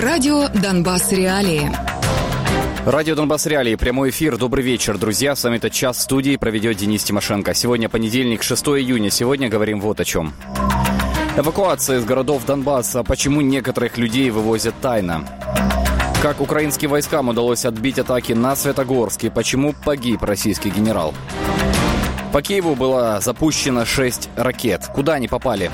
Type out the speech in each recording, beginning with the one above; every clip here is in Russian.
Радио «Донбасс Реалии». Радио «Донбасс Реалии». Прямой эфир. Добрый вечер, друзья. С вами этот час в студии проведет Денис Тимошенко. Сегодня понедельник, 6 июня. Сегодня говорим вот о чем. Эвакуация из городов Донбасса. Почему некоторых людей вывозят тайно? Как украинским войскам удалось отбить атаки на Светогорск и почему погиб российский генерал? По Киеву было запущено 6 ракет. Куда они попали?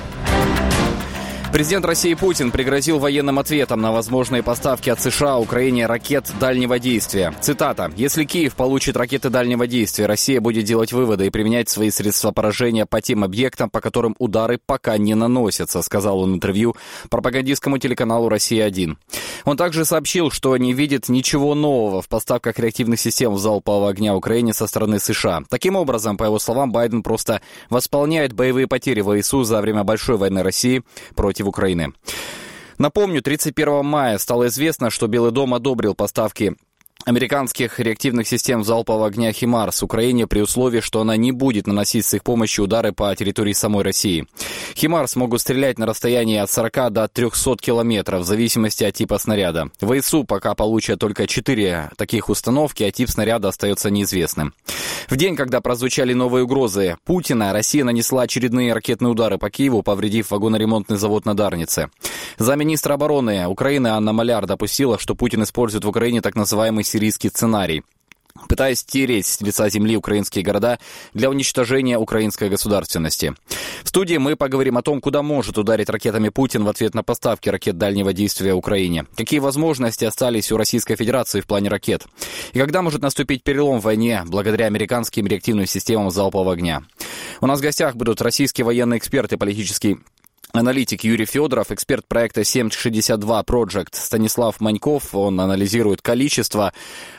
Президент России Путин пригрозил военным ответом на возможные поставки от США Украине ракет дальнего действия. Цитата. «Если Киев получит ракеты дальнего действия, Россия будет делать выводы и применять свои средства поражения по тем объектам, по которым удары пока не наносятся», сказал он в интервью пропагандистскому телеканалу «Россия-1». Он также сообщил, что не видит ничего нового в поставках реактивных систем залпового огня Украине со стороны США. Таким образом, по его словам, Байден просто восполняет боевые потери ВСУ за время большой войны России против Украины. Напомню, 31 мая стало известно, что Белый дом одобрил поставки американских реактивных систем залпового огня «Химарс» Украине при условии, что она не будет наносить с их помощью удары по территории самой России. «Химарс» могут стрелять на расстоянии от 40 до 300 километров в зависимости от типа снаряда. ВСУ пока получат только 4 таких установки, а тип снаряда остается неизвестным. В день, когда прозвучали новые угрозы Путина, Россия нанесла очередные ракетные удары по Киеву, повредив вагоноремонтный завод на Дарнице. Замминистра обороны Украины Анна Маляр допустила, что Путин использует в Украине так называемый сирийский сценарий, пытаясь стереть с лица земли украинские города для уничтожения украинской государственности. В студии мы поговорим о том, куда может ударить ракетами Путин в ответ на поставки ракет дальнего действия Украине, какие возможности остались у Российской Федерации в плане ракет, и когда может наступить перелом в войне благодаря американским реактивным системам залпового огня. У нас в гостях будут российский военный эксперт и политический аналитик Юрий Федоров, эксперт проекта 762 Project Станислав Маньков. Он анализирует количество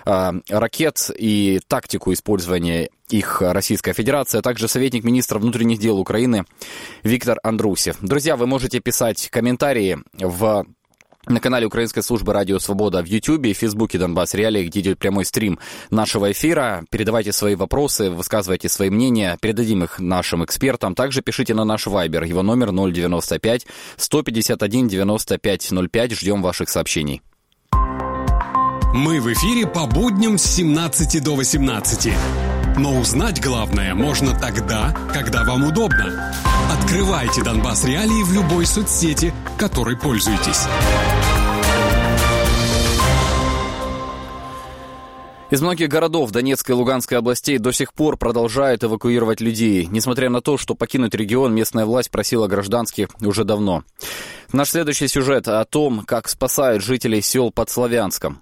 ракет и тактику использования их Российская Федерация, а также советник министра внутренних дел Украины Виктор Андрусев. Друзья, вы можете писать комментарии на канале Украинской службы «Радио Свобода» в Ютьюбе и Фейсбуке «Донбасс Реалии», где идет прямой стрим нашего эфира. Передавайте свои вопросы, высказывайте свои мнения, передадим их нашим экспертам. Также пишите на наш Вайбер, его номер 095 151 95 05. Ждем ваших сообщений. Мы в эфире по будням с 17 до 18. Но узнать главное можно тогда, когда вам удобно. Открывайте «Донбасс Реалии» в любой соцсети, которой пользуетесь. Из многих городов Донецкой и Луганской областей до сих пор продолжают эвакуировать людей, несмотря на то, что покинуть регион местная власть просила гражданских уже давно. Наш следующий сюжет о том, как спасают жителей сел под Слов'янском.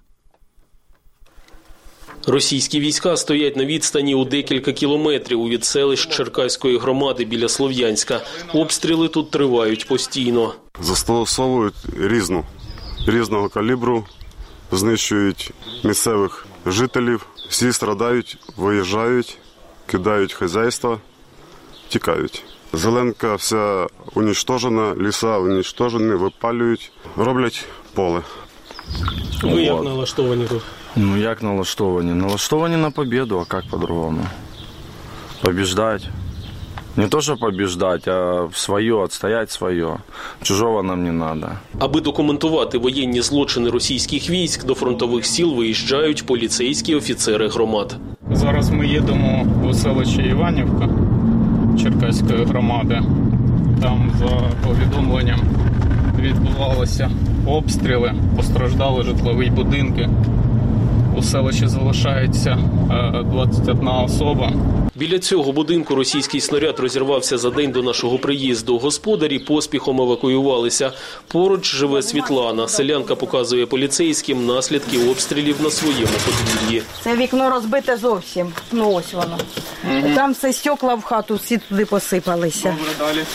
Російські війська стоять на відстані у декілька кілометрів від селищ Черкаської громади біля Слов'янська. Обстріли тут тривають постійно. Застосовують різного калібру, знищують місцевих жителів. Всі страдають, виїжджають, кидають хазяйства, тікають. Зеленка вся уничтожена, ліса уничтожені, випалюють, роблять поле. Ви як налаштовані тут? Ну, як налаштовані? Налаштовані на победу, а як по-другому? Побеждать. Не то, що побеждать, а своє, відстояти своє. Чужого нам не треба. Аби документувати воєнні злочини російських військ, до фронтових сіл виїжджають поліцейські офіцери громад. Зараз ми їдемо у селище Іванівка Черкаської громади. Там, за повідомленням, відбувалися обстріли, постраждали житлові будинки. У селищі залишається 21 особа. Біля цього будинку російський снаряд розірвався за день до нашого приїзду. Господарі поспіхом евакуювалися. Поруч живе Світлана. Селянка показує поліцейським наслідки обстрілів на своєму подвір'ї. Це вікно розбите зовсім. Ну ось воно. Там все стекла в хату, всі туди посипалися. Добре, далі.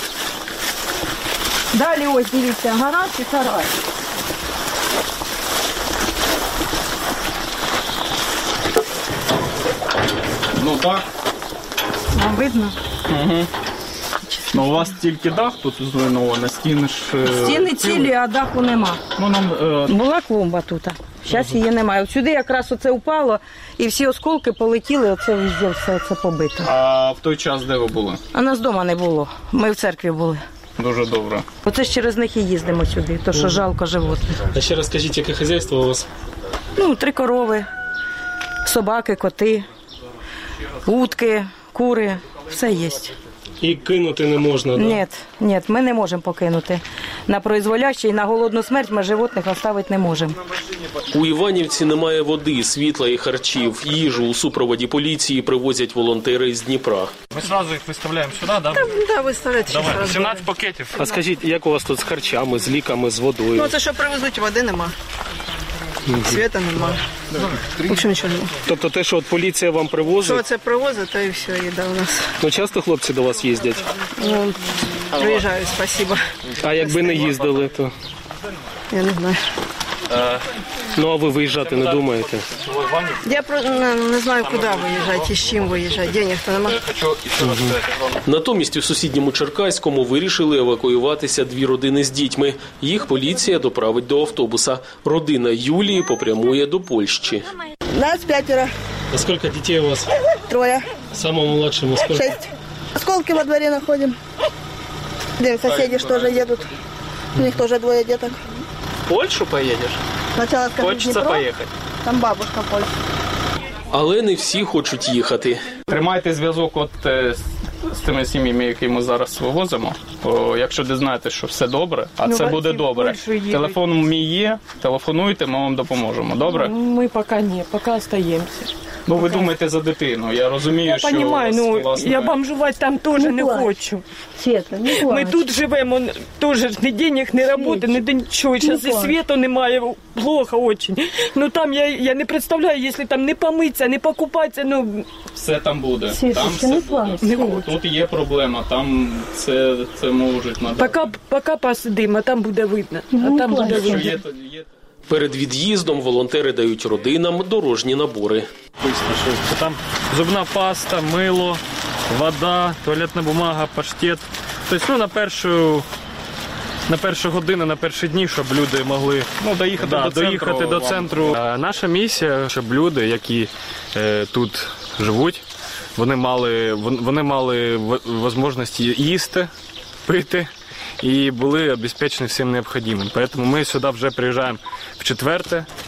Далі ось, дивіться, гараж і сарай. Ну так. Вам видно? Угу. Ну, у вас тільки дах тут зруйновано, стіни ж... Стіни цілі, а даху нема. Ну, нам... Була клумба тут, зараз її немає. Сюди якраз оце упало, і всі осколки полетіли, оце везде все це побито. А в той час де ви були? А нас вдома не було, ми в церкві були. Дуже добре. Оце ж через них і їздимо сюди, то що жалко животних. А ще раз скажіть, яке хазяйство у вас? 3 корови, собаки, коти, утки, кури, все є. І кинути не можна, так? Ні, ми не можемо покинути. На произволяще і на голодну смерть ми животних оставити не можемо. У Іванівці немає води, світла і харчів. Їжу у супроводі поліції привозять волонтери з Дніпра. Ми одразу їх виставляємо сюди, так? Так, виставляйте. Давай, 17 пакетів. А скажіть, як у вас тут з харчами, з ліками, з водою? Це що привезуть, води нема. Світа нема. В общем, нічого нема. Тобто те, що поліція вам привозить? Що це привозить, то і все, їда у нас. Часто хлопці до вас їздять? Приїжджають, спасибо. А якби не їздили, то? Я не знаю. А ви виїжджати не думаєте? Я не знаю, куди виїжджати і з чим виїжджати. Денег-то нема. Натомість у сусідньому Черкаському вирішили евакуюватися 2 родини з дітьми. Їх поліція доправить до автобуса. Родина Юлії попрямує до Польщі. Нас 5. А скільки дітей у вас? 3. Самому младшему сколько? 6. Осколки во дворе находим. Где соседи тоже едут. У них тоже 2 деток. В Польщу поїдеш? Сначала скажи Хочеться Дніпро, поїхати. там бабушка в Польщі. Але не всі хочуть їхати. Тримайте зв'язок з тими сім'ями, які ми зараз вивозимо. Якщо дізнаєтесь, що все добре, а це буде добре. Телефон мій є, телефонуйте, ми вам допоможемо. Добре? Ми поки ні, поки остаємося. Ви думаєте за дитину. Я розумію, що... Я розумію, я бомжувати там теж не хочу. Света, не плачь. Ми тут живемо, теж ні денег, ні роботи, ні нічого. Зараз і світу немає, плохо дуже. Там я не представляю, якщо там не помитися, не покупатися, Все там буде. Света, Там все не буде. плачь. Тут є проблема, там це можуть надати. Поки посидимо, а там буде видно. А там буде Що видно. є. Перед від'їздом волонтери дають родинам дорожні набори. Там зубна паста, мило, вода, туалетна бумага, паштет. Тобто, на першу годину, на перші дні, щоб люди могли доїхати до центру. Наша місія, щоб люди, які тут живуть, вони мали можливість їсти, пити і були обезпечені всім необхідним. Тому ми сюди вже приїжджаємо в 4-те.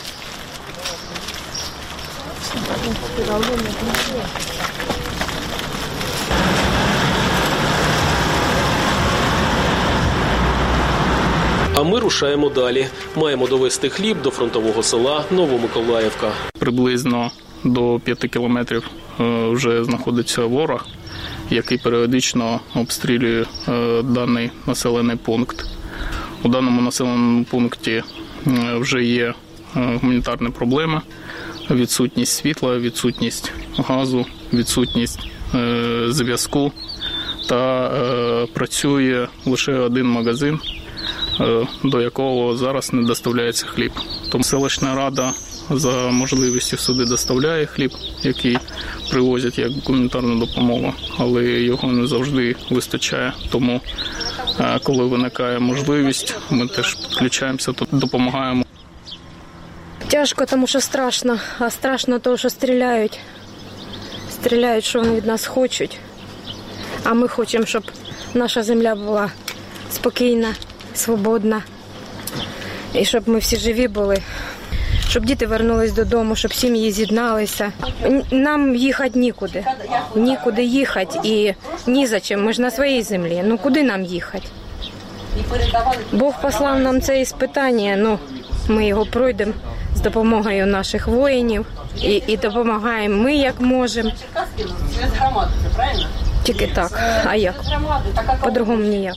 А ми рушаємо далі. Маємо довести хліб до фронтового села Новомиколаївка. Приблизно до 5 кілометрів вже знаходиться ворог, який періодично обстрілює даний населений пункт. У даному населеному пункті вже є гуманітарні проблеми. Відсутність світла, відсутність газу, відсутність зв'язку та працює лише один магазин, до якого зараз не доставляється хліб. Тому селищна рада за можливістю сюди доставляє хліб, який привозять як гуманітарну допомогу, але його не завжди вистачає. Тому, коли виникає можливість, ми теж підключаємося, допомагаємо. Тяжко, тому що страшно. А страшно того, що стріляють. Стріляють, що вони від нас хочуть. А ми хочемо, щоб наша земля була спокійна, свободна. І щоб ми всі живі були. Щоб діти повернулись додому, щоб сім'ї з'єдналися. Нам їхати нікуди. Нікуди їхати і ні за чим. Ми ж на своїй землі. Куди нам їхати? Бог послав нам це іспитання, ми його пройдемо з допомогою наших воїнів і допомагаємо ми, як можемо. Тільки так, а як? По-другому ніяк.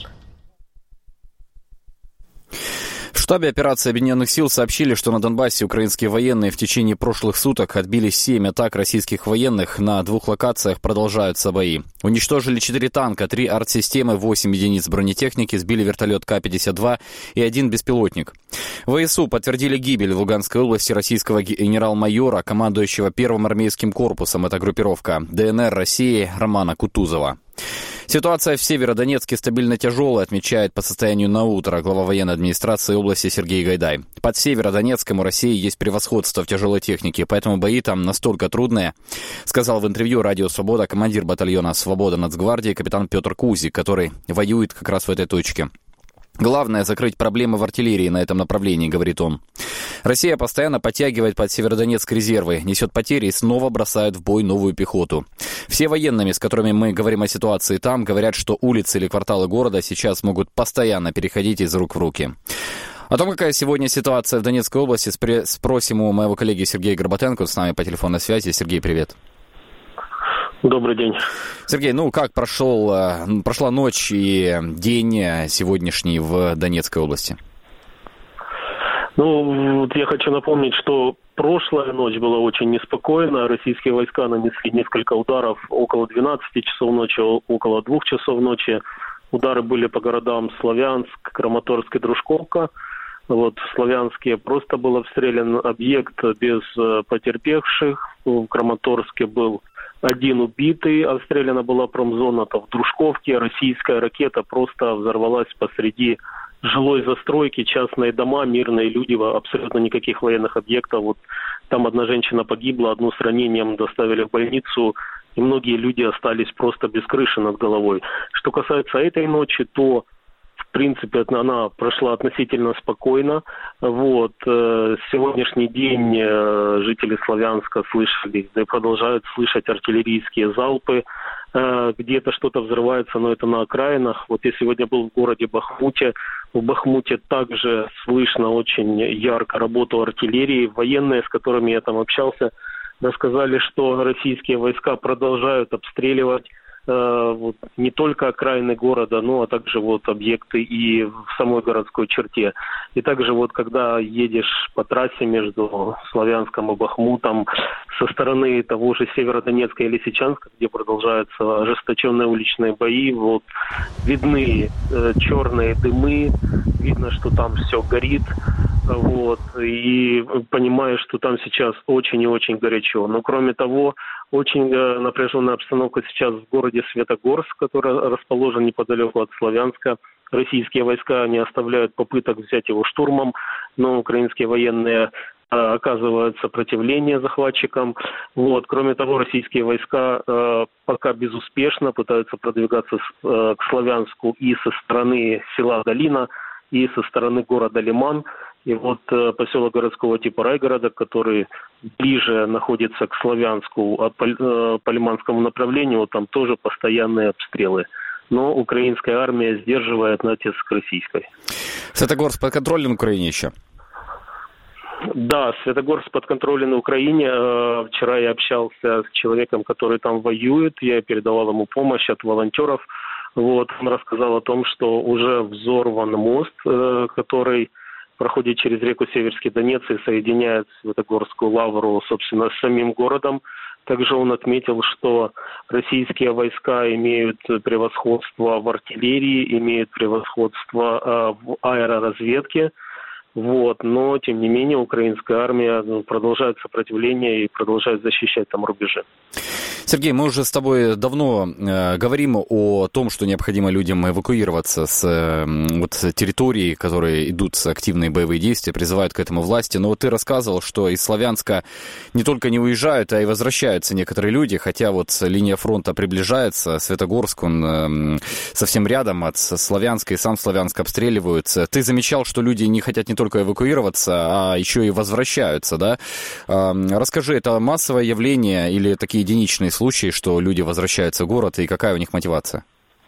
В штабе операции Объединенных сил сообщили, что на Донбассе украинские военные в течение прошлых суток отбили 7 атак российских военных. На 2 локациях продолжаются бои. Уничтожили 4 танка, 3 артсистемы, 8 единиц бронетехники, сбили вертолет К-52 и 1 беспилотник. ВСУ подтвердили гибель в Луганской области российского генерал-майора, командующего 1-м армейским корпусом. Это группировка ДНР России Романа Кутузова. Ситуация в Северодонецке стабильно тяжелая, отмечает по состоянию на утро глава военной администрации области Сергей Гайдай. Под Северодонецком у России есть превосходство в тяжелой технике, поэтому бои там настолько трудные, сказал в интервью «Радио Свобода» командир батальона «Свобода» Нацгвардии капитан Петр Кузик, который воюет как раз в этой точке. Главное — закрыть проблемы в артиллерии на этом направлении, говорит он. Россия постоянно подтягивает под Северодонецк резервы, несет потери и снова бросает в бой новую пехоту. Все военными, с которыми мы говорим о ситуации там, говорят, что улицы или кварталы города сейчас могут постоянно переходить из рук в руки. О том, какая сегодня ситуация в Донецкой области, спросим у моего коллеги Сергея Горбатенко, с нами по телефонной связи. Сергей, привет. Добрый день. Сергей, как прошла ночь и день сегодняшний в Донецкой области? Я хочу напомнить, что прошлая ночь была очень неспокойна. Российские войска нанесли несколько ударов около 12 часов ночи, около 2 часов ночи. Удары были по городам Славянск, Краматорск и Дружковка. В Славянске просто был обстрелян объект без потерпевших. В Краматорске был один убитый, обстреляна была промзона. В Дружковке российская ракета просто взорвалась посреди жилой застройки, частные дома, мирные люди, абсолютно никаких военных объектов. Там одна женщина погибла, одну с ранением доставили в больницу, и многие люди остались просто без крыши над головой. Что касается этой ночи, то в принципе она прошла относительно спокойно. Сегодняшний день жители Славянска слышали, да и продолжают слышать артиллерийские залпы. Где-то что-то взрывается, но это на окраинах. Я сегодня был в городе Бахмуте. В Бахмуте также слышно очень ярко работу артиллерии. Военные, с которыми я там общался, рассказали, что российские войска продолжают обстреливать не только окраины города, но также объекты и в самой городской черте. И также когда едешь по трассе между Славянском и Бахмутом со стороны того же Северодонецка и Лисичанска, где продолжаются ожесточенные уличные бои, видны черные дымы, видно, что там все горит, и понимаешь, что там сейчас очень и очень горячо. Но кроме того, очень напряженная обстановка сейчас в городе Светогорск, который расположен неподалеку от Славянска. Российские войска не оставляют попыток взять его штурмом, но украинские военные оказывают сопротивление захватчикам. Кроме того, российские войска пока безуспешно пытаются продвигаться к Славянску и со стороны села Долина, и со стороны города Лиман. И поселок городского типа Райгорода, который ближе находится к Славянску, по лиманскому направлению, там тоже постоянные обстрелы. Но украинская армия сдерживает натиск российской. Светогорск подконтролен Украине еще? Да, Светогорск подконтролен Украине. Вчера я общался с человеком, который там воюет. Я передавал ему помощь от волонтеров. Он рассказал о том, что уже взорван мост, который проходит через реку Северский Донец и соединяет Светогорскую лавру, собственно, с самим городом. Также он отметил, что российские войска имеют превосходство в артиллерии, имеют превосходство в аэроразведке. Но, тем не менее, украинская армия продолжает сопротивление и продолжает защищать там рубежи. Сергей, мы уже с тобой давно говорим о том, что необходимо людям эвакуироваться с территорий, которые идут активные боевые действия, призывают к этому власти. Но ты рассказывал, что из Славянска не только не уезжают, а и возвращаются некоторые люди, хотя линия фронта приближается, Светогорск, он совсем рядом от Славянска, и сам Славянск обстреливаются. Ты замечал, что люди не хотят не только эвакуироваться, а еще и возвращаются, да? Расскажи, это массовое явление или такие единичные случаи, что люди возвращаются в город, и какая у них мотивация?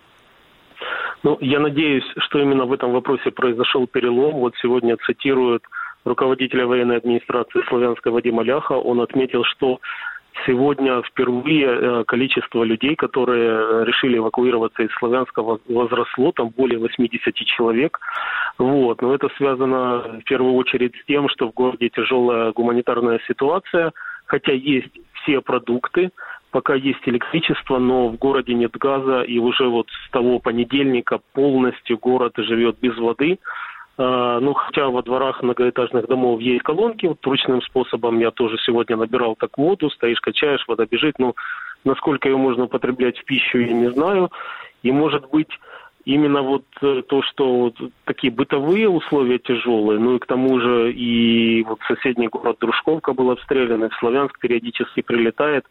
Я надеюсь, что именно в этом вопросе произошел перелом. Сегодня цитируют руководителя военной администрации Славянска Вадима Ляха. Он отметил, что сегодня впервые количество людей, которые решили эвакуироваться из Славянска, возросло, там более 80 человек. Но это связано в первую очередь с тем, что в городе тяжелая гуманитарная ситуация, хотя есть все продукты, пока есть электричество, но в городе нет газа, и уже с того понедельника полностью город живет без воды. Хотя во дворах многоэтажных домов есть колонки, ручным способом я тоже сегодня набирал так воду, стоишь, качаешь, вода бежит, насколько ее можно употреблять в пищу, я не знаю. И, может быть, именно вот то, что вот такие бытовые условия тяжелые, ну и к тому же и вот соседний город Дружковка был обстрелян, и в Славянск периодически прилетает.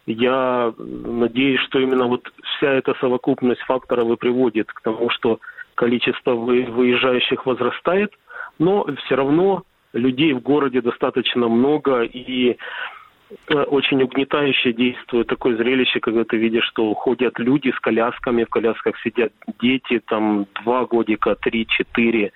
Я надеюсь, что именно вот вся эта совокупность факторов и приводит к тому, что количество выезжающих возрастает, но все равно людей в городе достаточно много, и очень угнетающе действует такое зрелище, когда ты видишь, что ходят люди с колясками, в колясках сидят дети, там 2 годика, 3-4,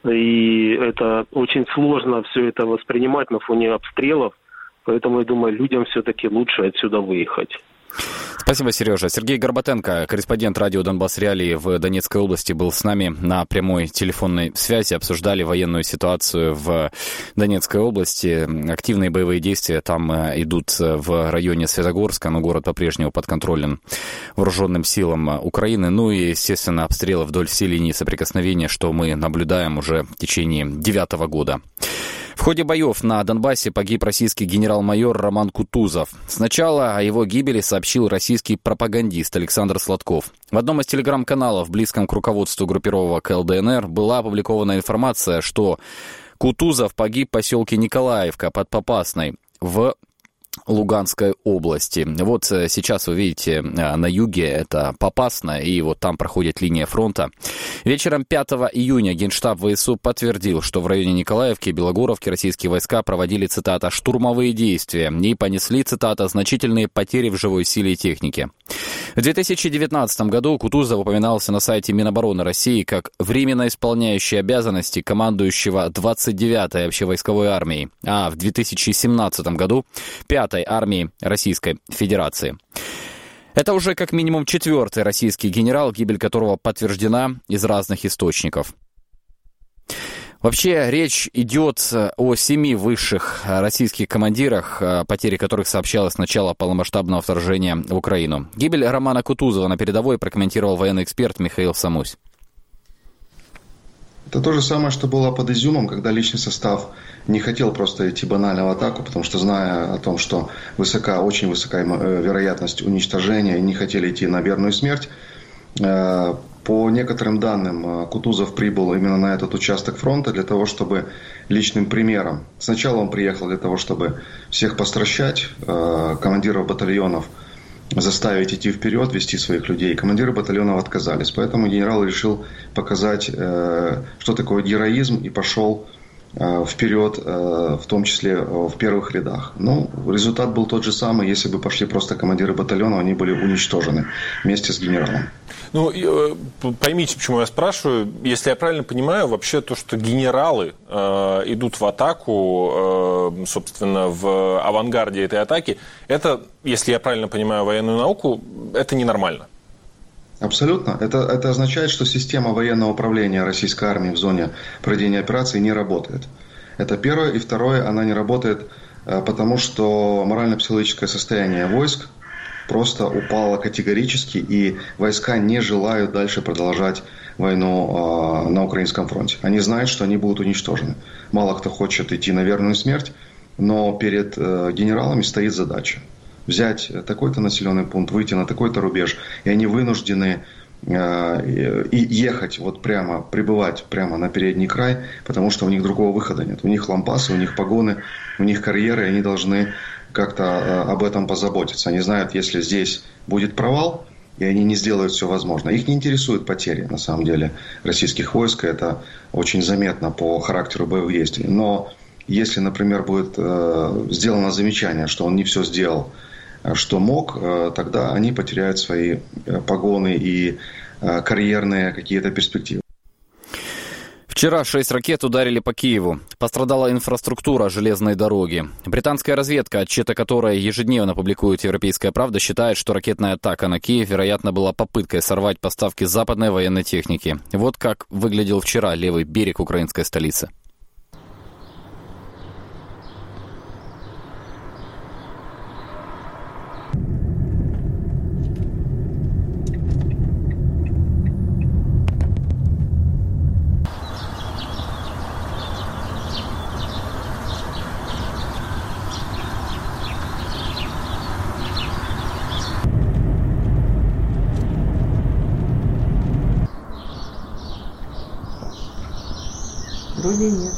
и это очень сложно все это воспринимать на фоне обстрелов, поэтому я думаю, людям все-таки лучше отсюда выехать. Спасибо, Сережа. Сергей Горбатенко, корреспондент радио «Донбасс Реалии» в Донецкой области, был с нами на прямой телефонной связи. Обсуждали военную ситуацию в Донецкой области. Активные боевые действия там идут в районе Светогорска, но город по-прежнему подконтролен вооруженным силам Украины. Ну и, естественно, обстрелы вдоль всей линии соприкосновения, что мы наблюдаем уже в течение 9-го года. В ходе боев на Донбассе погиб российский генерал-майор Роман Кутузов. Сначала о его гибели сообщил российский пропагандист Александр Сладков. В одном из телеграм-каналов, близком к руководству группировок ЛДНР, была опубликована информация, что Кутузов погиб в поселке Николаевка под Попасной в Луганской области. Вот сейчас вы видите на юге это Попасна, и вот там проходит линия фронта. Вечером 5 июня Генштаб ВСУ подтвердил, что в районе Николаевки и Белогоровки российские войска проводили, цитата, «штурмовые действия» и понесли, цитата, «значительные потери в живой силе и технике». В 2019 году Кутузов упоминался на сайте Минобороны России как временно исполняющий обязанности командующего 29-й общевойсковой армией, а в 2017 году 5-й армии Российской Федерации. Это уже как минимум 4-й российский генерал, гибель которого подтверждена из разных источников. Вообще, речь идет о 7 высших российских командирах, потери которых сообщалось с начала полномасштабного вторжения в Украину. Гибель Романа Кутузова на передовой прокомментировал военный эксперт Михаил Самусь. Это то же самое, что было под Изюмом, когда личный состав не хотел просто идти банально в атаку, потому что, зная о том, что очень высокая вероятность уничтожения, и не хотели идти на верную смерть. По некоторым данным, Кутузов прибыл именно на этот участок фронта для того, чтобы личным примером. Сначала он приехал для того, чтобы всех постращать, командиров батальонов заставить идти вперед, вести своих людей. Командиры батальонов отказались. Поэтому генерал решил показать, что такое героизм, и пошел вперед, в том числе в первых рядах. Ну, результат был тот же самый. Если бы пошли просто командиры батальона, они были уничтожены вместе с генералом. Ну, поймите, почему я спрашиваю. Если я правильно понимаю, вообще то, что генералы идут в атаку, собственно, в авангарде этой атаки, это, если я правильно понимаю военную науку, это ненормально. Абсолютно. Это означает, что система военного управления российской армии в зоне проведения операции не работает. Это первое. И второе, она не работает, потому что морально-психологическое состояние войск просто упало категорически, и войска не желают дальше продолжать войну на украинском фронте. Они знают, что они будут уничтожены. Мало кто хочет идти на верную смерть, но перед генералами стоит задача взять такой-то населенный пункт, выйти на такой-то рубеж, и они вынуждены ехать вот прямо, прибывать прямо на передний край, потому что у них другого выхода нет. У них лампасы, у них погоны, у них карьеры, и они должны как-то об этом позаботиться. Они знают, если здесь будет провал, и они не сделают все возможное. Их не интересуют потери, на самом деле, российских войск. Это очень заметно по характеру боевых действий. Но если, например, будет сделано замечание, что он не все сделал, что мог, тогда они потеряют свои погоны и карьерные какие-то перспективы. Вчера 6 ракет ударили по Киеву. Пострадала инфраструктура железной дороги. Британская разведка, отчеты которой ежедневно публикует «Европейская правда», считает, что ракетная атака на Киев, вероятно, была попыткой сорвать поставки западной военной техники. Вот как выглядел вчера левый берег украинской столицы. Вроде нет.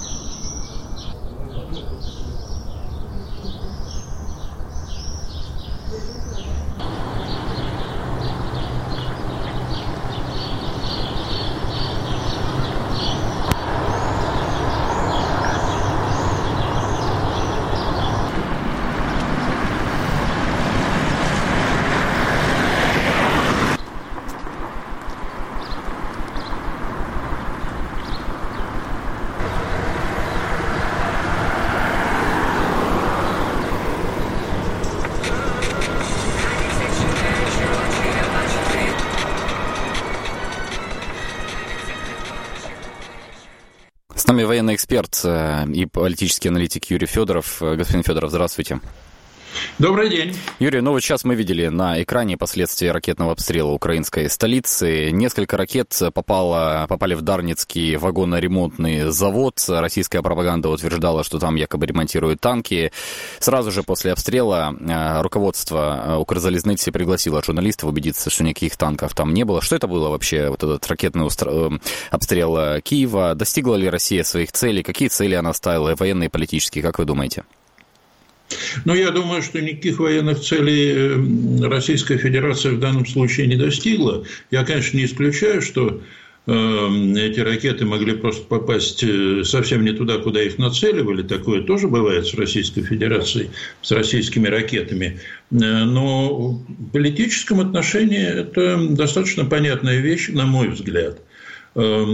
С нами военный эксперт и политический аналитик Юрий Федоров. Господин Федоров, здравствуйте. Добрый день. Юрий, ну вот сейчас мы видели на экране последствия ракетного обстрела украинской столицы. Несколько ракет попали в Дарницкий вагоноремонтный завод. Российская пропаганда утверждала, что там якобы ремонтируют танки. Сразу же после обстрела руководство Укрзалезницы пригласило журналистов убедиться, что никаких танков там не было. Что это было вообще, вот этот ракетный обстрел Киева? Достигла ли Россия своих целей? Какие цели она ставила, военные и политические, как вы думаете? Ну, я думаю, что никаких военных целей Российская Федерация в данном случае не достигла. Я, конечно, не исключаю, что эти ракеты могли просто попасть совсем не туда, куда их нацеливали. Такое тоже бывает с Российской Федерацией, с российскими ракетами. Но в политическом отношении это достаточно понятная вещь, на мой взгляд. Я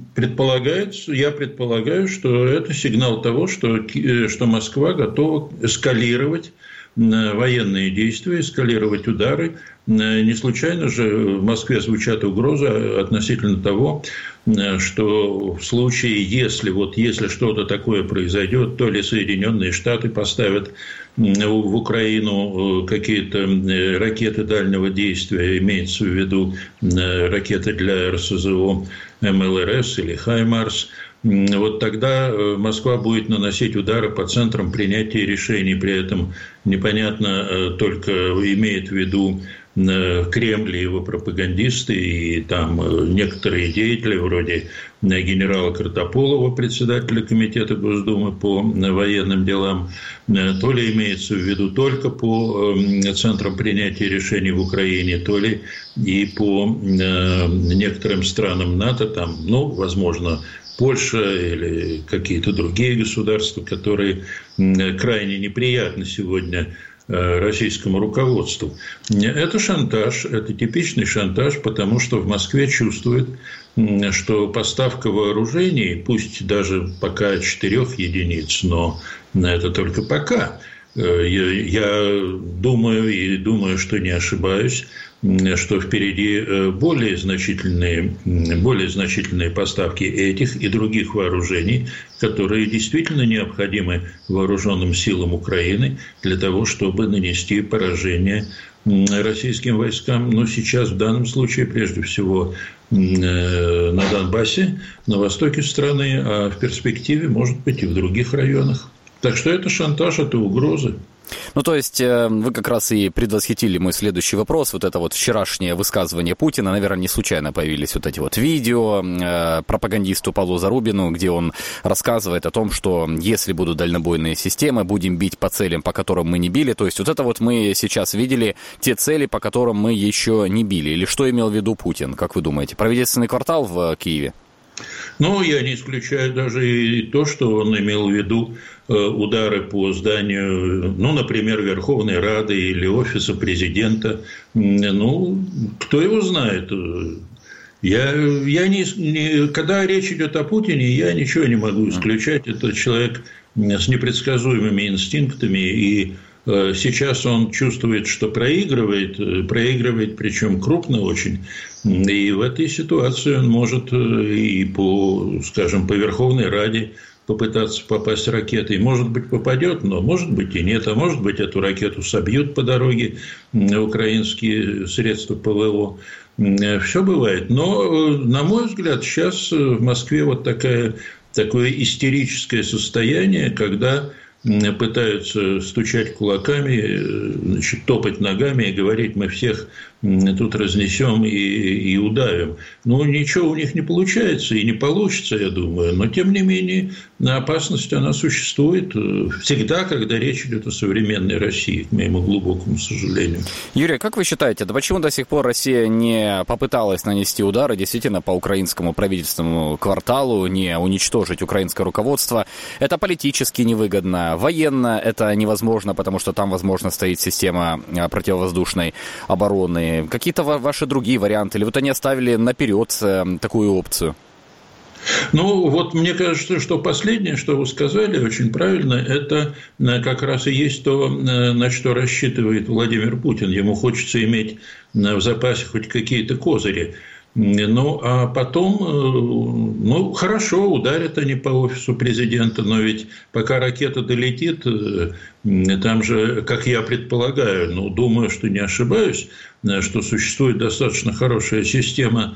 предполагаю, что это сигнал того, что Москва готова эскалировать военные действия, эскалировать удары. Не случайно же в Москве звучат угрозы относительно того, что в случае, если что-то такое произойдет, то ли Соединенные Штаты поставят в Украину какие-то ракеты дальнего действия, имеется в виду ракеты для РСЗО МЛРС или «Хаймарс», вот тогда Москва будет наносить удары по центрам принятия решений. При этом непонятно только имеет в виду Кремль и его пропагандисты, и там некоторые деятели, вроде генерала Картополова, председателя комитета Госдумы по военным делам, то ли имеется в виду только по центрам принятия решений в Украине, то ли и по некоторым странам НАТО, там, возможно, Польша или какие-то другие государства, которые крайне неприятны сегодня российскому руководству. Это шантаж, это типичный шантаж, потому что в Москве чувствуют, что поставка вооружений, пусть даже пока 4 единиц, но это только пока. Я думаю, что не ошибаюсь, что впереди более значительные поставки этих и других вооружений, которые действительно необходимы вооруженным силам Украины для того, чтобы нанести поражение российским войскам. Но сейчас, в данном случае, прежде всего на Донбассе, на востоке страны, а в перспективе, может быть, и в других районах. Так что это шантаж, это угрозы. Ну, то есть, вы как раз и предвосхитили мой следующий вопрос. Вот это вот вчерашнее высказывание Путина, наверное, не случайно появились вот эти вот видео пропагандисту Павлу Зарубину, где он рассказывает о том, что если будут дальнобойные системы, будем бить по целям, по которым мы не били. То есть, вот это вот мы сейчас видели те цели, по которым мы еще не били. Или что имел в виду Путин, как вы думаете? Правительственный квартал в Киеве? Ну, я не исключаю даже и то, что он имел в виду удары по зданию, например, Верховной Рады или офиса президента. Кто его знает? Когда речь идет о Путине, я ничего не могу исключать. Это человек с непредсказуемыми инстинктами, и сейчас он чувствует, что проигрывает, причем крупно очень. И в этой ситуации он может и по Верховной Раде попытаться попасть ракетой. Может быть, попадет, но может быть и нет. А может быть, эту ракету собьют по дороге украинские средства ПВО. Все бывает. Но, на мой взгляд, сейчас в Москве вот такое истерическое состояние, когда пытаются стучать кулаками, топать ногами и говорить: мы всех тут разнесем и удавим. Ну, ничего у них не получается и не получится, я думаю. Но, тем не менее, опасность, она существует всегда, когда речь идет о современной России, к моему глубокому сожалению. Юрий, как вы считаете, да почему до сих пор Россия не попыталась нанести удары действительно по украинскому правительственному кварталу, не уничтожить украинское руководство? Это политически невыгодно, военно это невозможно, потому что там, возможно, стоит система противовоздушной обороны. Какие-то ваши другие варианты? Или вот они оставили наперед такую опцию? Ну, вот мне кажется, что последнее, что вы сказали, очень правильно, это как раз и есть то, на что рассчитывает Владимир Путин. Ему хочется иметь в запасе хоть какие-то козыри. Ну, а потом, ну, хорошо, ударят они по офису президента, но ведь пока ракета долетит, там же, как я предполагаю, ну, думаю, что не ошибаюсь, что существует достаточно хорошая система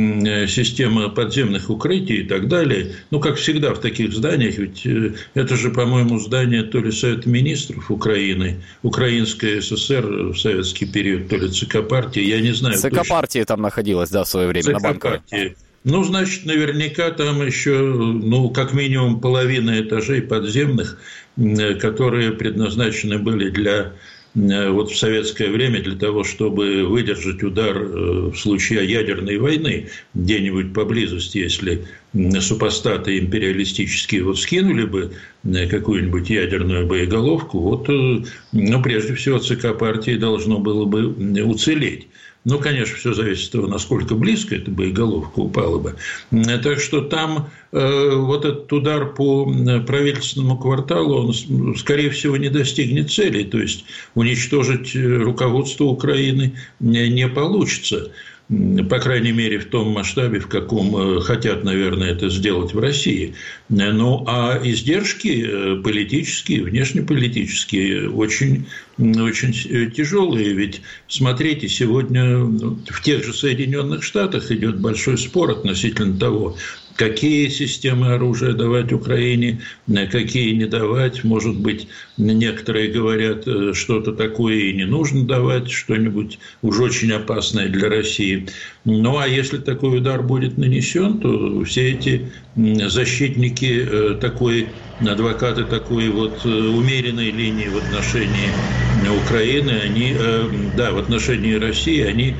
подземных укрытий и так далее. Ну, как всегда в таких зданиях, ведь это же, по-моему, здание то ли Совета министров Украины, Украинская ССР в советский период, то ли ЦК партии, я не знаю. ЦК партии там находилась, да, в свое время, на Банковой. Ну, значит, наверняка там еще, ну, как минимум половина этажей подземных, которые предназначены были для... вот в советское время для того, чтобы выдержать удар в случае ядерной войны где-нибудь поблизости, если супостаты империалистические вот скинули бы какую-нибудь ядерную боеголовку, вот, ну, прежде всего, ЦК партии должно было бы уцелеть. Ну, конечно, все зависит от того, насколько близко эта боеголовка упала бы. Так что там вот этот удар по правительственному кварталу, он, скорее всего, не достигнет цели. То есть, уничтожить руководство Украины не получится. По крайней мере, в том масштабе, в каком хотят, наверное, это сделать в России. Ну, а издержки политические, внешнеполитические очень, очень тяжелые. Ведь, смотрите, сегодня в тех же Соединенных Штатах идет большой спор относительно того, какие системы оружия давать Украине, какие не давать. Может быть, некоторые говорят, что-то такое и не нужно давать, что-нибудь уж очень опасное для России. Ну, а если такой удар будет нанесен, то все эти защитники адвокаты такой вот умеренной линии в отношении Украины, они, да, в отношении России, они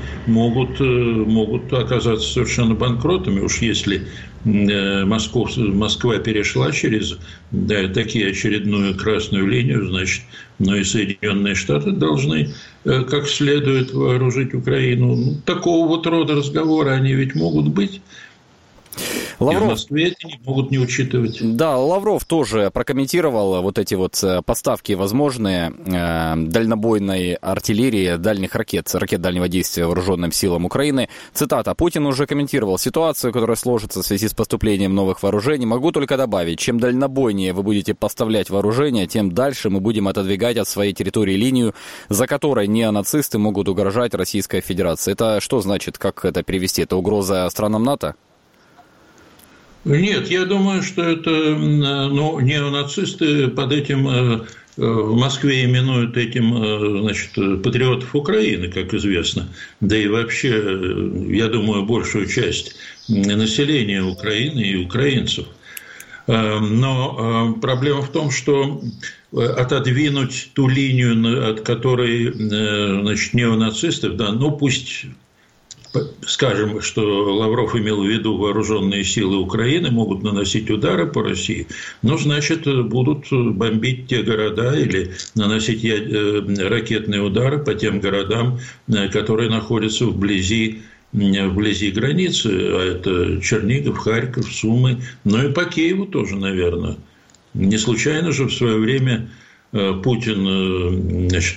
могут оказаться совершенно банкротами, уж если Москва перешла через такие очередную красную линию, значит, но и Соединенные Штаты должны как следует вооружить Украину. Ну, такого вот рода разговора они ведь могут быть. Лавров... И в Москве это не могут не учитывать. Да, Лавров тоже прокомментировал вот эти вот поставки возможные дальнобойной артиллерии, дальних ракет дальнего действия вооруженным силам Украины. Цитата. «Путин уже комментировал ситуацию, которая сложится в связи с поступлением новых вооружений. Могу только добавить, чем дальнобойнее вы будете поставлять вооружение, тем дальше мы будем отодвигать от своей территории линию, за которой неонацисты могут угрожать Российской Федерации». Это что значит, как это перевести? Это угроза странам НАТО? Нет, я думаю, что это, ну, неонацисты под этим в Москве именуют этим, значит, патриотов Украины, как известно. Да и вообще, я думаю, большую часть населения Украины и украинцев. Но проблема в том, что отодвинуть ту линию, от которой, значит, неонацисты, да, ну пусть... Скажем, что Лавров имел в виду вооруженные силы Украины могут наносить удары по России, но, значит, будут бомбить те города или наносить ракетные удары по тем городам, которые находятся вблизи границы, а это Чернигов, Харьков, Сумы, ну и по Киеву тоже, наверное. Не случайно же в свое время Путин, значит,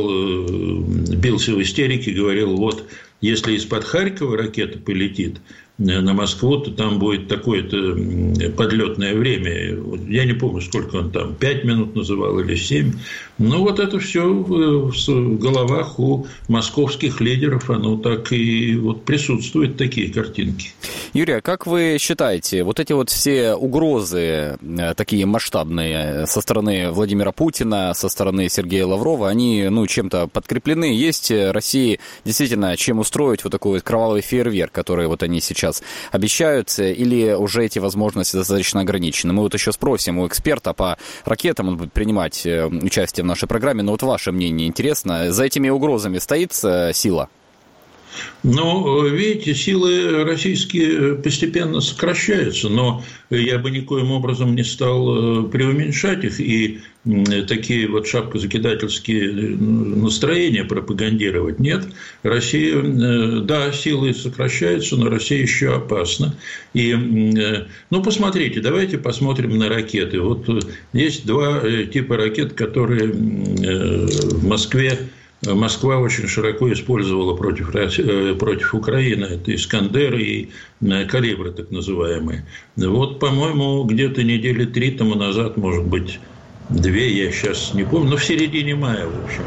бился в истерике, говорил, вот, если из-под Харькова ракета полетит, на Москву, то там будет такое-то подлетное время. Я не помню, сколько он там, 5 минут называл или 7. Но вот это все в головах у московских лидеров, оно так и вот присутствует, такие картинки. Юрий, а как вы считаете, вот эти вот все угрозы такие масштабные со стороны Владимира Путина, со стороны Сергея Лаврова, они, чем-то подкреплены? Есть России действительно чем устроить вот такой вот кровавый фейерверк, который вот они сейчас обещают, или уже эти возможности достаточно ограничены? Мы вот еще спросим у эксперта по ракетам, он будет принимать участие в нашей программе, но вот ваше мнение интересно. За этими угрозами стоит сила? Ну, видите, силы российские постепенно сокращаются, но я бы никоим образом не стал преуменьшать их и такие вот шапкозакидательские настроения пропагандировать. Нет, Россия, да, силы сокращаются, но Россия еще опасна. И, посмотрите, давайте посмотрим на ракеты. Вот есть два типа ракет, которые в Москва очень широко использовала против Украины. Это «Искандер» и «Калибры», так называемые. Вот, по-моему, где-то недели 3 тому назад, может быть, 2, я сейчас не помню, но в середине мая, в общем,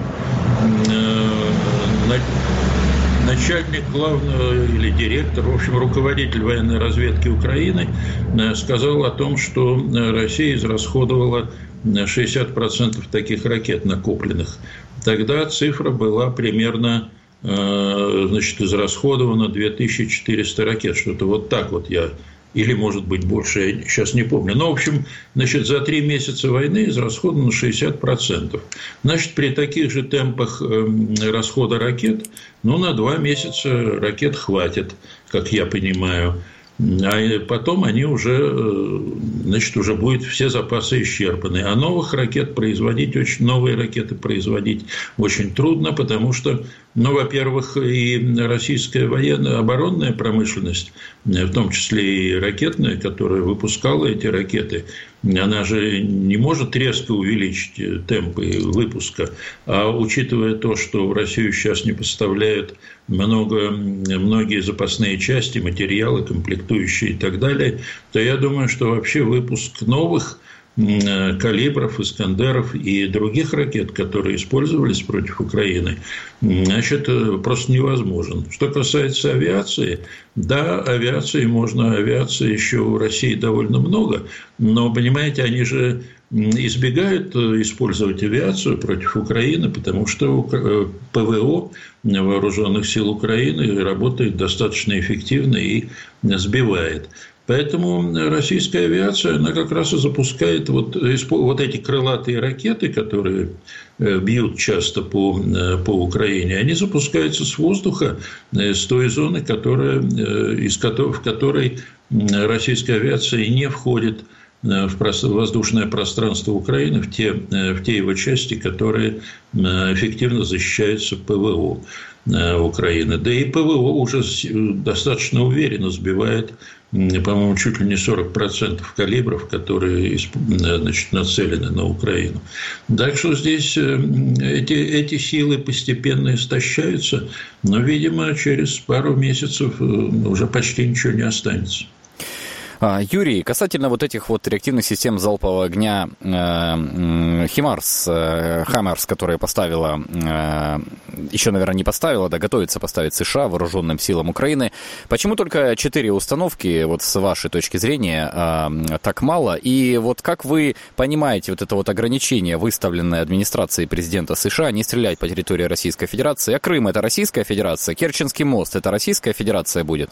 начальник главного или директор, в общем, руководитель военной разведки Украины сказал о том, что Россия израсходовала 60% таких ракет накопленных. Тогда цифра была примерно, израсходовано 2400 ракет, что-то вот так вот я, или, может быть, больше, я сейчас не помню. Но, в общем, за 3 месяца войны израсходовано 60%. Значит, при таких же темпах расхода ракет, на 2 месяца ракет хватит, как я понимаю. А потом они уже будут все запасы исчерпаны. А новые ракеты производить очень трудно, потому что, во-первых, и российская военная оборонная промышленность, в том числе и ракетная, которая выпускала эти ракеты, она же не может резко увеличить темпы выпуска. А учитывая то, что в Россию сейчас не поставляют многие запасные части, материалы, комплектующие и так далее, то я думаю, что вообще выпуск новых калибров, «Искандеров» и других ракет, которые использовались против Украины, просто невозможен. Что касается авиации, да, авиации еще у России довольно много, но, понимаете, они же избегают использовать авиацию против Украины, потому что ПВО Вооруженных сил Украины работает достаточно эффективно и сбивает. Поэтому российская авиация, она как раз и запускает вот эти крылатые ракеты, которые бьют часто по Украине, они запускаются с воздуха, с той зоны, в которой российская авиация не входит в воздушное пространство Украины, в те его части, которые эффективно защищаются ПВО Украины. Да и ПВО уже достаточно уверенно сбивает, по-моему, чуть ли не 40% калибров, которые нацелены на Украину. Так что здесь эти силы постепенно истощаются, но, видимо, через пару месяцев уже почти ничего не останется. Юрий, касательно вот этих вот реактивных систем залпового огня «Хаммерс», которые поставила, еще, наверное, не поставила, да, готовится поставить США, вооруженным силам Украины. Почему только 4 установки, вот с вашей точки зрения, так мало? И вот как вы понимаете вот это вот ограничение, выставленное администрацией президента США, не стрелять по территории Российской Федерации? А Крым – это Российская Федерация? Керченский мост – это Российская Федерация будет?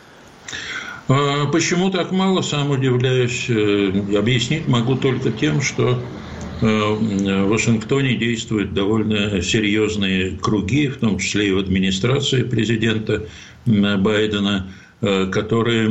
Почему так мало, сам удивляюсь. Объяснить могу только тем, что в Вашингтоне действуют довольно серьезные круги, в том числе и в администрации президента Байдена, которые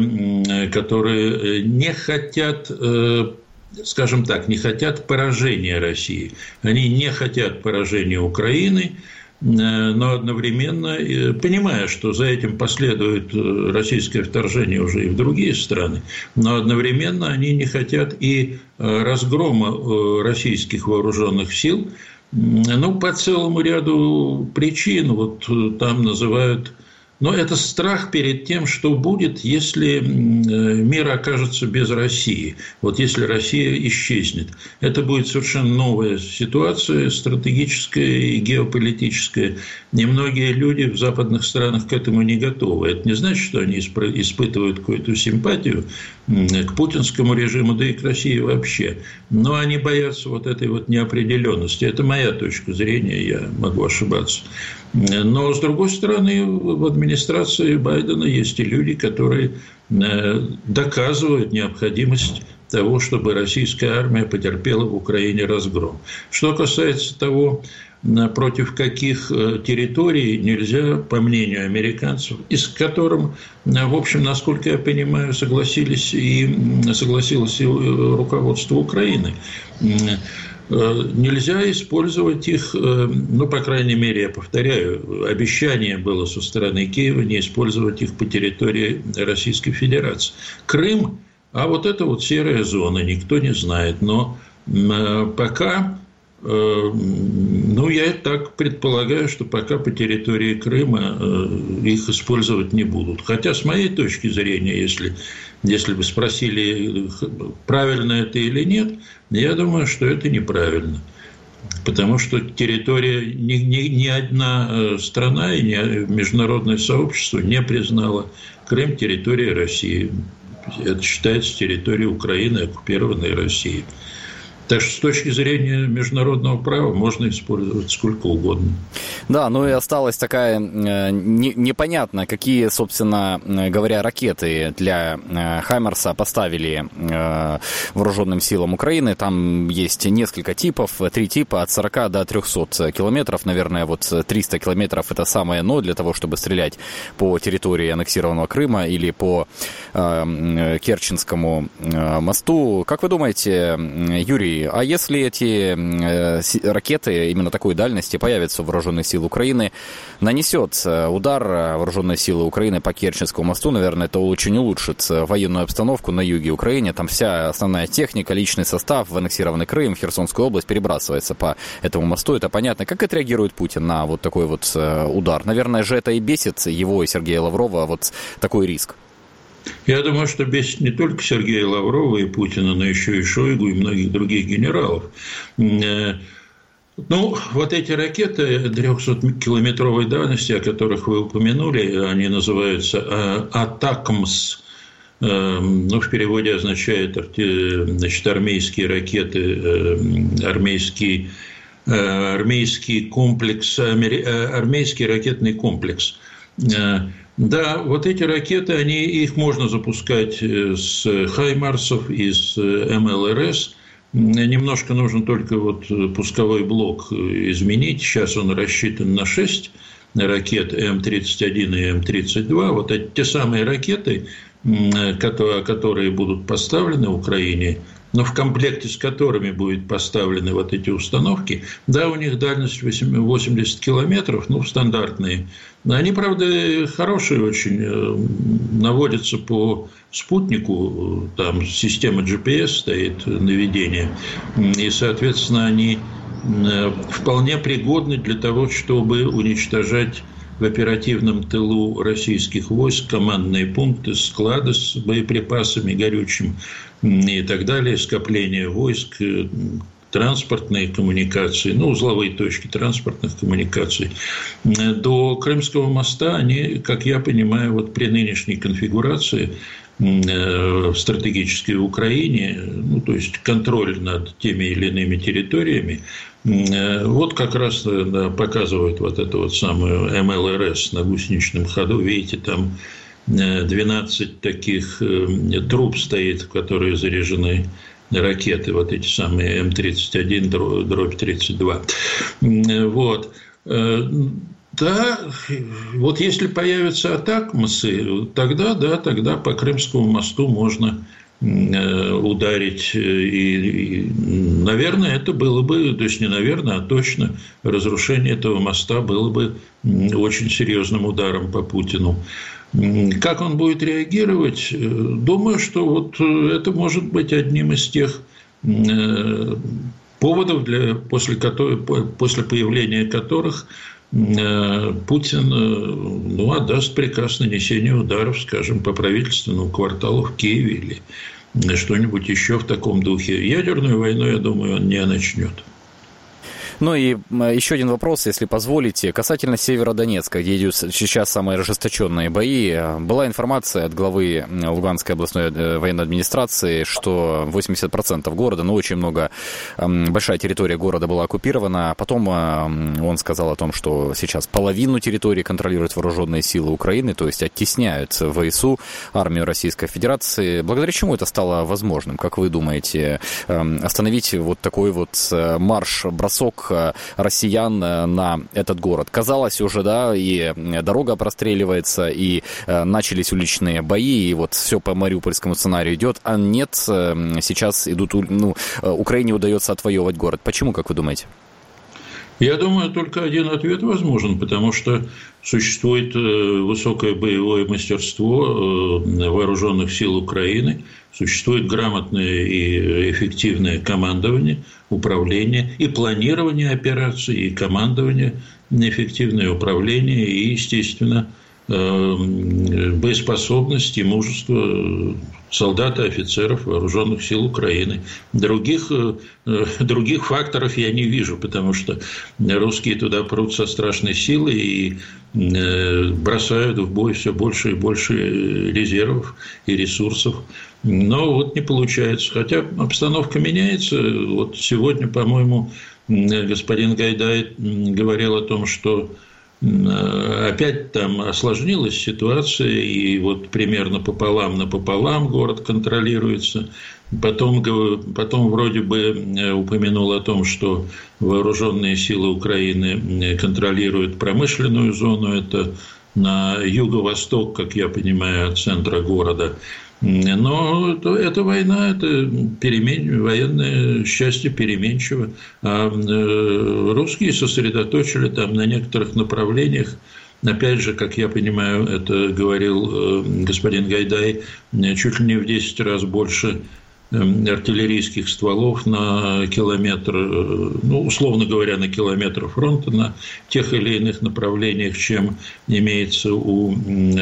не хотят, скажем так, не хотят поражения России. Они не хотят поражения Украины, но одновременно, понимая, что за этим последует российское вторжение уже и в другие страны, но одновременно они не хотят и разгрома российских вооруженных сил, по целому ряду причин. Вот там называют Но это страх перед тем, что будет, если мир окажется без России. Вот если Россия исчезнет. Это будет совершенно новая ситуация, стратегическая и геополитическая. Немногие люди в западных странах к этому не готовы. Это не значит, что они испытывают какую-то симпатию к путинскому режиму, да и к России вообще. Но они боятся вот этой вот неопределенности. Это моя точка зрения, я могу ошибаться. Но, с другой стороны, в администрации Байдена есть и люди, которые доказывают необходимость того, чтобы российская армия потерпела в Украине разгром. Что касается того, против каких территорий нельзя, по мнению американцев, и с которым, в общем, насколько я понимаю, согласилось и руководство Украины. Нельзя использовать их, ну, по крайней мере, я повторяю, обещание было со стороны Киева не использовать их по территории Российской Федерации. Крым, а вот это вот серая зона, никто не знает, но пока... Ну, я так предполагаю, что пока по территории Крыма их использовать не будут. Хотя, с моей точки зрения, если бы спросили, правильно это или нет, я думаю, что это неправильно. Потому что территория, ни одна страна и ни международное сообщество не признало Крым территорией России. Это считается территорией Украины, оккупированной Россией. Так что с точки зрения международного права можно использовать сколько угодно. Да, ну и осталась такая непонятно, какие, собственно говоря, ракеты для «Хаймарса» поставили вооруженным силам Украины. Там есть несколько типов, 3 типа от 40 до 300 километров. Наверное, вот 300 километров – это самое «но» для того, чтобы стрелять по территории аннексированного Крыма или по Керченскому мосту. Как вы думаете, Юрий, а если эти ракеты именно такой дальности появятся у вооруженных сил Украины, нанесет удар вооруженные силы Украины по Керченскому мосту, наверное, это очень улучшит военную обстановку на юге Украины. Там вся основная техника, личный состав в аннексированный Крым, в Херсонскую область перебрасывается по этому мосту. Это понятно. Как отреагирует Путин на вот такой вот удар? Наверное же, это и бесит его и Сергея Лаврова, вот такой риск. Я думаю, что бесит не только Сергея Лаврова и Путина, но еще и Шойгу и многих других генералов. Ну, вот эти ракеты 300-километровой давности, о которых вы упомянули, они называются «Атакмс». Ну, в переводе означает, значит, армейские ракеты, армейский комплекс, армейский ракетный комплекс. Да, вот эти ракеты, их можно запускать с «Хаймарсов» и с МЛРС. Немножко нужно только вот пусковой блок изменить. Сейчас он рассчитан на 6 ракет М-31 и М-32. Вот это те самые ракеты, которые будут поставлены Украине, но в комплекте с которыми будут поставлены вот эти установки, да, у них дальность 80 километров, ну, стандартные. Они, правда, хорошие очень, наводятся по спутнику, там система GPS стоит, наведение, и, соответственно, они вполне пригодны для того, чтобы уничтожать в оперативном тылу российских войск командные пункты, склады с боеприпасами горючим и так далее, скопление войск, транспортные коммуникации, ну, узловые точки транспортных коммуникаций. До Крымского моста они, как я понимаю, вот при нынешней конфигурации в стратегической Украине, ну, то есть контроль над теми или иными территориями, вот как раз показывают вот эту вот самую МЛРС на гусеничном ходу. Видите, там 12 таких труб стоит, в которые заряжены ракеты, вот эти самые М-31/32. Вот. Да, вот если появятся атакмсы, тогда по Крымскому мосту можно ударить. И, наверное, это было бы, то есть не наверное, а точно, разрушение этого моста было бы очень серьезным ударом по Путину. Как он будет реагировать? Думаю, что вот это может быть одним из тех поводов, после появления которых Путин отдаст приказ нанесения ударов, скажем, по правительственному кварталу в Киеве или что-нибудь еще в таком духе. Ядерную войну, я думаю, он не начнет. Ну и еще один вопрос, если позволите, касательно Северодонецка, где идут сейчас самые ожесточенные бои. Была информация от главы Луганской областной военной администрации, что 80% города, очень много, большая территория города была оккупирована. Потом он сказал о том, что сейчас половину территории контролируют вооруженные силы Украины, то есть оттесняют ВСУ, армию Российской Федерации. Благодаря чему это стало возможным? Как вы думаете, остановить вот такой вот марш-бросок россиян на этот город? Казалось уже, да, и дорога простреливается, и начались уличные бои, и вот все по мариупольскому сценарию идет, а нет, сейчас идут, Украине удается отвоевывать город. Почему, как вы думаете? Я думаю, только один ответ возможен, потому что существует высокое боевое мастерство вооруженных сил Украины, существует грамотное и эффективное командование, управление и планирование операций, и командование, эффективное управление и, естественно, боеспособность и мужество солдат и офицеров вооруженных сил Украины. Других факторов я не вижу, потому что русские туда прут со страшной силой и бросают в бой все больше и больше резервов и ресурсов. Но вот не получается. Хотя обстановка меняется. Вот сегодня, по-моему, господин Гайдай говорил о том, что опять там осложнилась ситуация, и вот примерно пополам на пополам город контролируется. Потом вроде бы упомянул о том, что вооруженные силы Украины контролируют промышленную зону, это на юго-восток, как я понимаю, от центра города. Но эта война, это военное счастье переменчиво. А русские сосредоточили там на некоторых направлениях. Опять же, как я понимаю, это говорил господин Гайдай, чуть ли не в 10 раз больше артиллерийских стволов на километр, условно говоря, на километр фронта на тех или иных направлениях, чем имеется у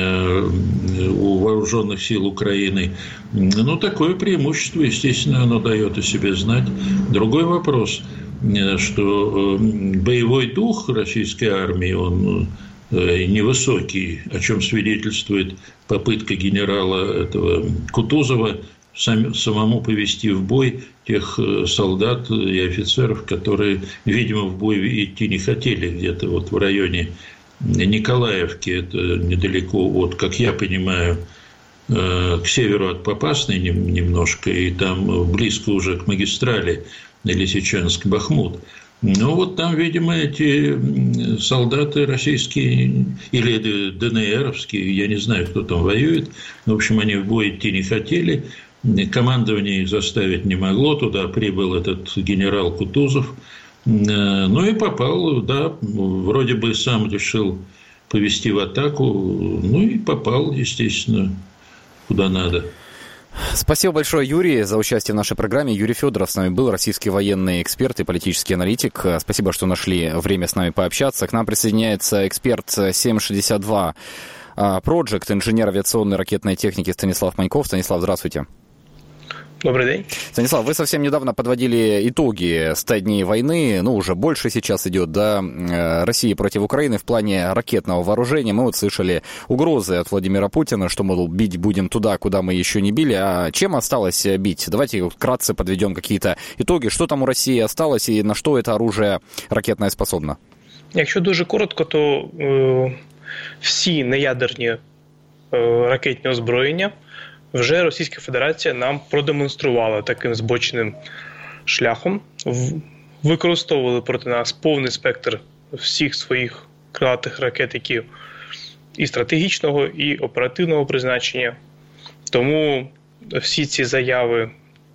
вооруженных сил Украины. Такое преимущество, естественно, оно дает о себе знать. Другой вопрос, что боевой дух российской армии, он невысокий, о чем свидетельствует попытка генерала этого Кутузова самому повести в бой тех солдат и офицеров, которые, видимо, в бой идти не хотели, где-то вот в районе Николаевки, это недалеко от, как я понимаю, к северу от Попасной немножко, и там близко уже к магистрали Лисичанск-Бахмут. Вот там, видимо, эти солдаты российские или ДНРовские, я не знаю, кто там воюет, в общем, они в бой идти не хотели. Командование их заставить не могло. Туда прибыл этот генерал Кутузов. И попал, да, вроде бы сам решил повести в атаку. И попал, естественно, куда надо. Спасибо большое, Юрий, за участие в нашей программе. Юрий Федоров с нами был, российский военный эксперт и политический аналитик. Спасибо, что нашли время с нами пообщаться. К нам присоединяется эксперт 762 Project, инженер авиационной ракетной техники Станислав Маньков. Станислав, здравствуйте. Добрый день. Станислав, вы совсем недавно подводили итоги 100 дней войны, уже больше сейчас идет, да, России против Украины в плане ракетного вооружения. Мы слышали угрозы от Владимира Путина, что, мол, бить будем туда, куда мы еще не били. А чем осталось бить? Давайте вкратце подведем какие-то итоги. Что там у России осталось и на что это оружие ракетное способно? Якщо дуже коротко, то всі неядерні ракетні озброєння вже Російська Федерація нам продемонструвала таким збоченим шляхом. Використовували проти нас повний спектр всіх своїх крилатих ракет, які і стратегічного, і оперативного призначення. Тому всі ці заяви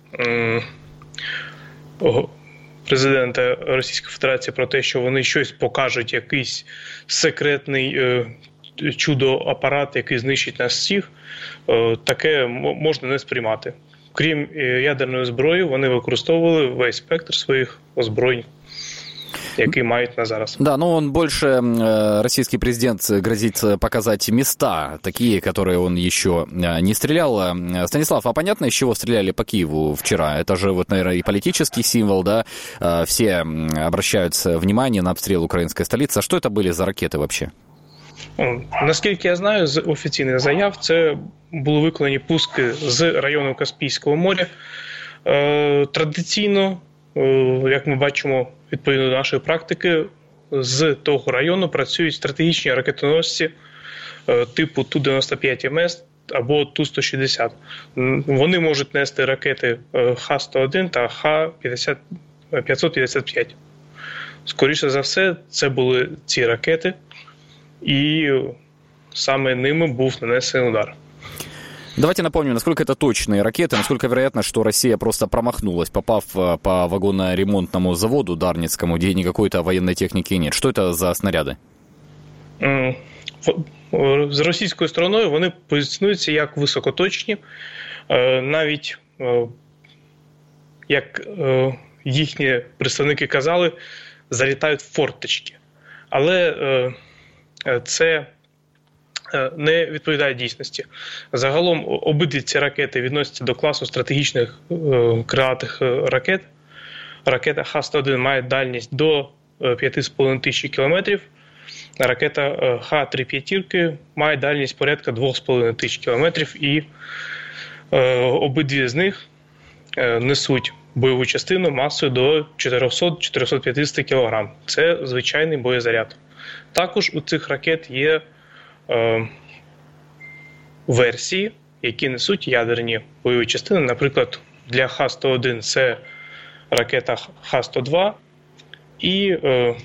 президента Російської Федерації про те, що вони щось покажуть, якийсь секретний чудо-апарат, який знищить нас всіх, таке можна не сприймати. Крім ядерної зброї, вони використовували весь спектр своїх озброєнь. який мають на зараз. Да, но он больше, российский президент, грозит показать места, такие, которые он еще не стрелял. Станислав, а понятно, из чего стреляли по Киеву вчера? Это же, вот, наверное, и политический символ, да? Все обращают внимание на обстрел украинской столицы. А что это были за ракеты вообще? Наскільки я знаю, з офіційних заяв це були виконані пуски з району Каспійського моря. Традиційно, як ми бачимо, відповідно до нашої практики, з того району працюють стратегічні ракетоносці типу Ту-95МС або Ту-160. Вони можуть нести ракети Х-101 та Х-555. Скоріше за все, це були ці ракети, і саме ними був нанесений удар. Давайте напомним, насколько это точные ракеты, насколько вероятно, что Россия просто промахнулась, попав по вагоноремонтному заводу Дарницкому, где никакой-то военной техники нет. Что это за снаряди? З російською стороною вони позиціонуються як високоточні, навіть, як їхні представники казали, залітають в форточки. Але це не відповідає дійсності. Загалом обидві ці ракети відносяться до класу стратегічних крилатих ракет. Ракета Х-101 має дальність до 5,5 тисяч кілометрів. Ракета Х-3 має дальність порядка 2,5 тисяч кілометрів. І обидві з них несуть бойову частину масою до 400-450 кг. Це звичайний боєзаряд. Також у цих ракет є версії, які несуть ядерні бойові частини. Наприклад, для Х-101 це ракета Х-102 і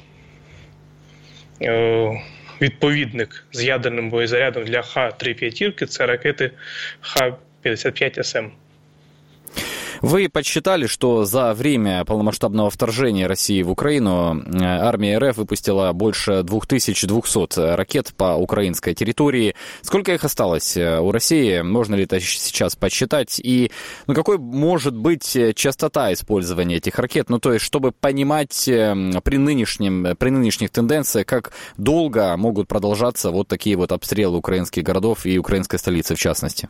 відповідник з ядерним боєзарядом для Х-3 це ракети Х-55СМ. Вы подсчитали, что за время полномасштабного вторжения России в Украину армия РФ выпустила больше 2200 ракет по украинской территории. Сколько их осталось у России? Можно ли это сейчас подсчитать? И какой может быть частота использования этих ракет? То есть, чтобы понимать при нынешних тенденциях, как долго могут продолжаться вот такие вот обстрелы украинских городов и украинской столицы в частности?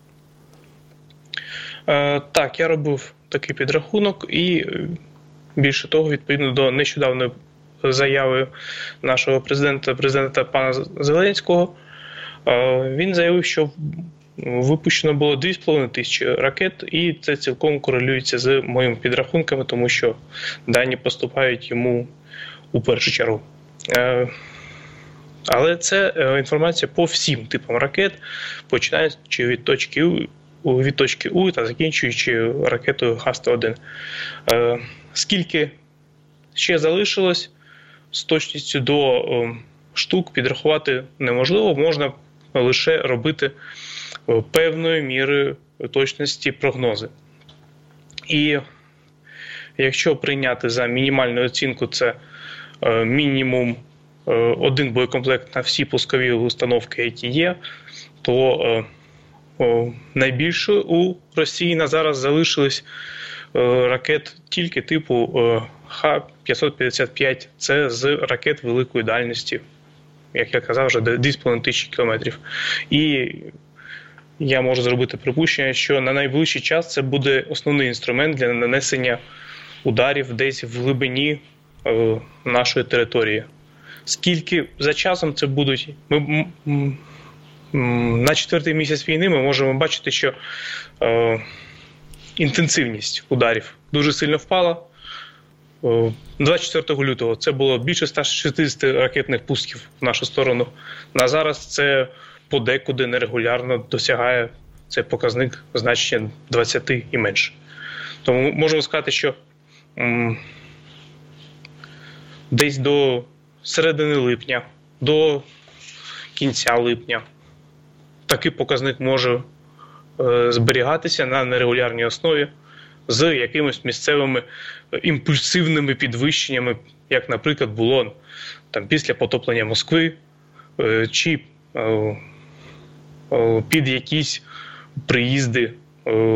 Так, я робив такий підрахунок і, більше того, відповідно до нещодавної заяви нашого президента пана Зеленського, він заявив, що випущено було 2,5 тисячі ракет, і це цілком корелюється з моїми підрахунками, тому що дані поступають йому у першу чергу. Але це інформація по всім типам ракет, починаючи від точки У та закінчуючи ракетою Х-101. Скільки ще залишилось, з точністю до штук підрахувати неможливо, можна лише робити певною мірою точності прогнози. І якщо прийняти за мінімальну оцінку це мінімум один боєкомплект на всі пускові установки, які є, то найбільше у Росії на зараз залишились ракет тільки типу Х-555. Це з ракет великої дальності, як я казав, вже 2,5 тисячі кілометрів. І я можу зробити припущення, що на найближчий час це буде основний інструмент для нанесення ударів десь в глибині нашої території. Скільки за часом це будуть... На 4-й місяць війни ми можемо бачити, що інтенсивність ударів дуже сильно впала. 24 лютого це було більше 160 ракетних пусків в нашу сторону. На зараз це подекуди нерегулярно досягає цей показник значення 20 і менше. Тому можемо сказати, що десь до середини липня, до кінця липня такий показник може зберігатися на нерегулярній основі з якимись місцевими імпульсивними підвищеннями, як, наприклад, було там, після потоплення Москви, чи під якісь приїзди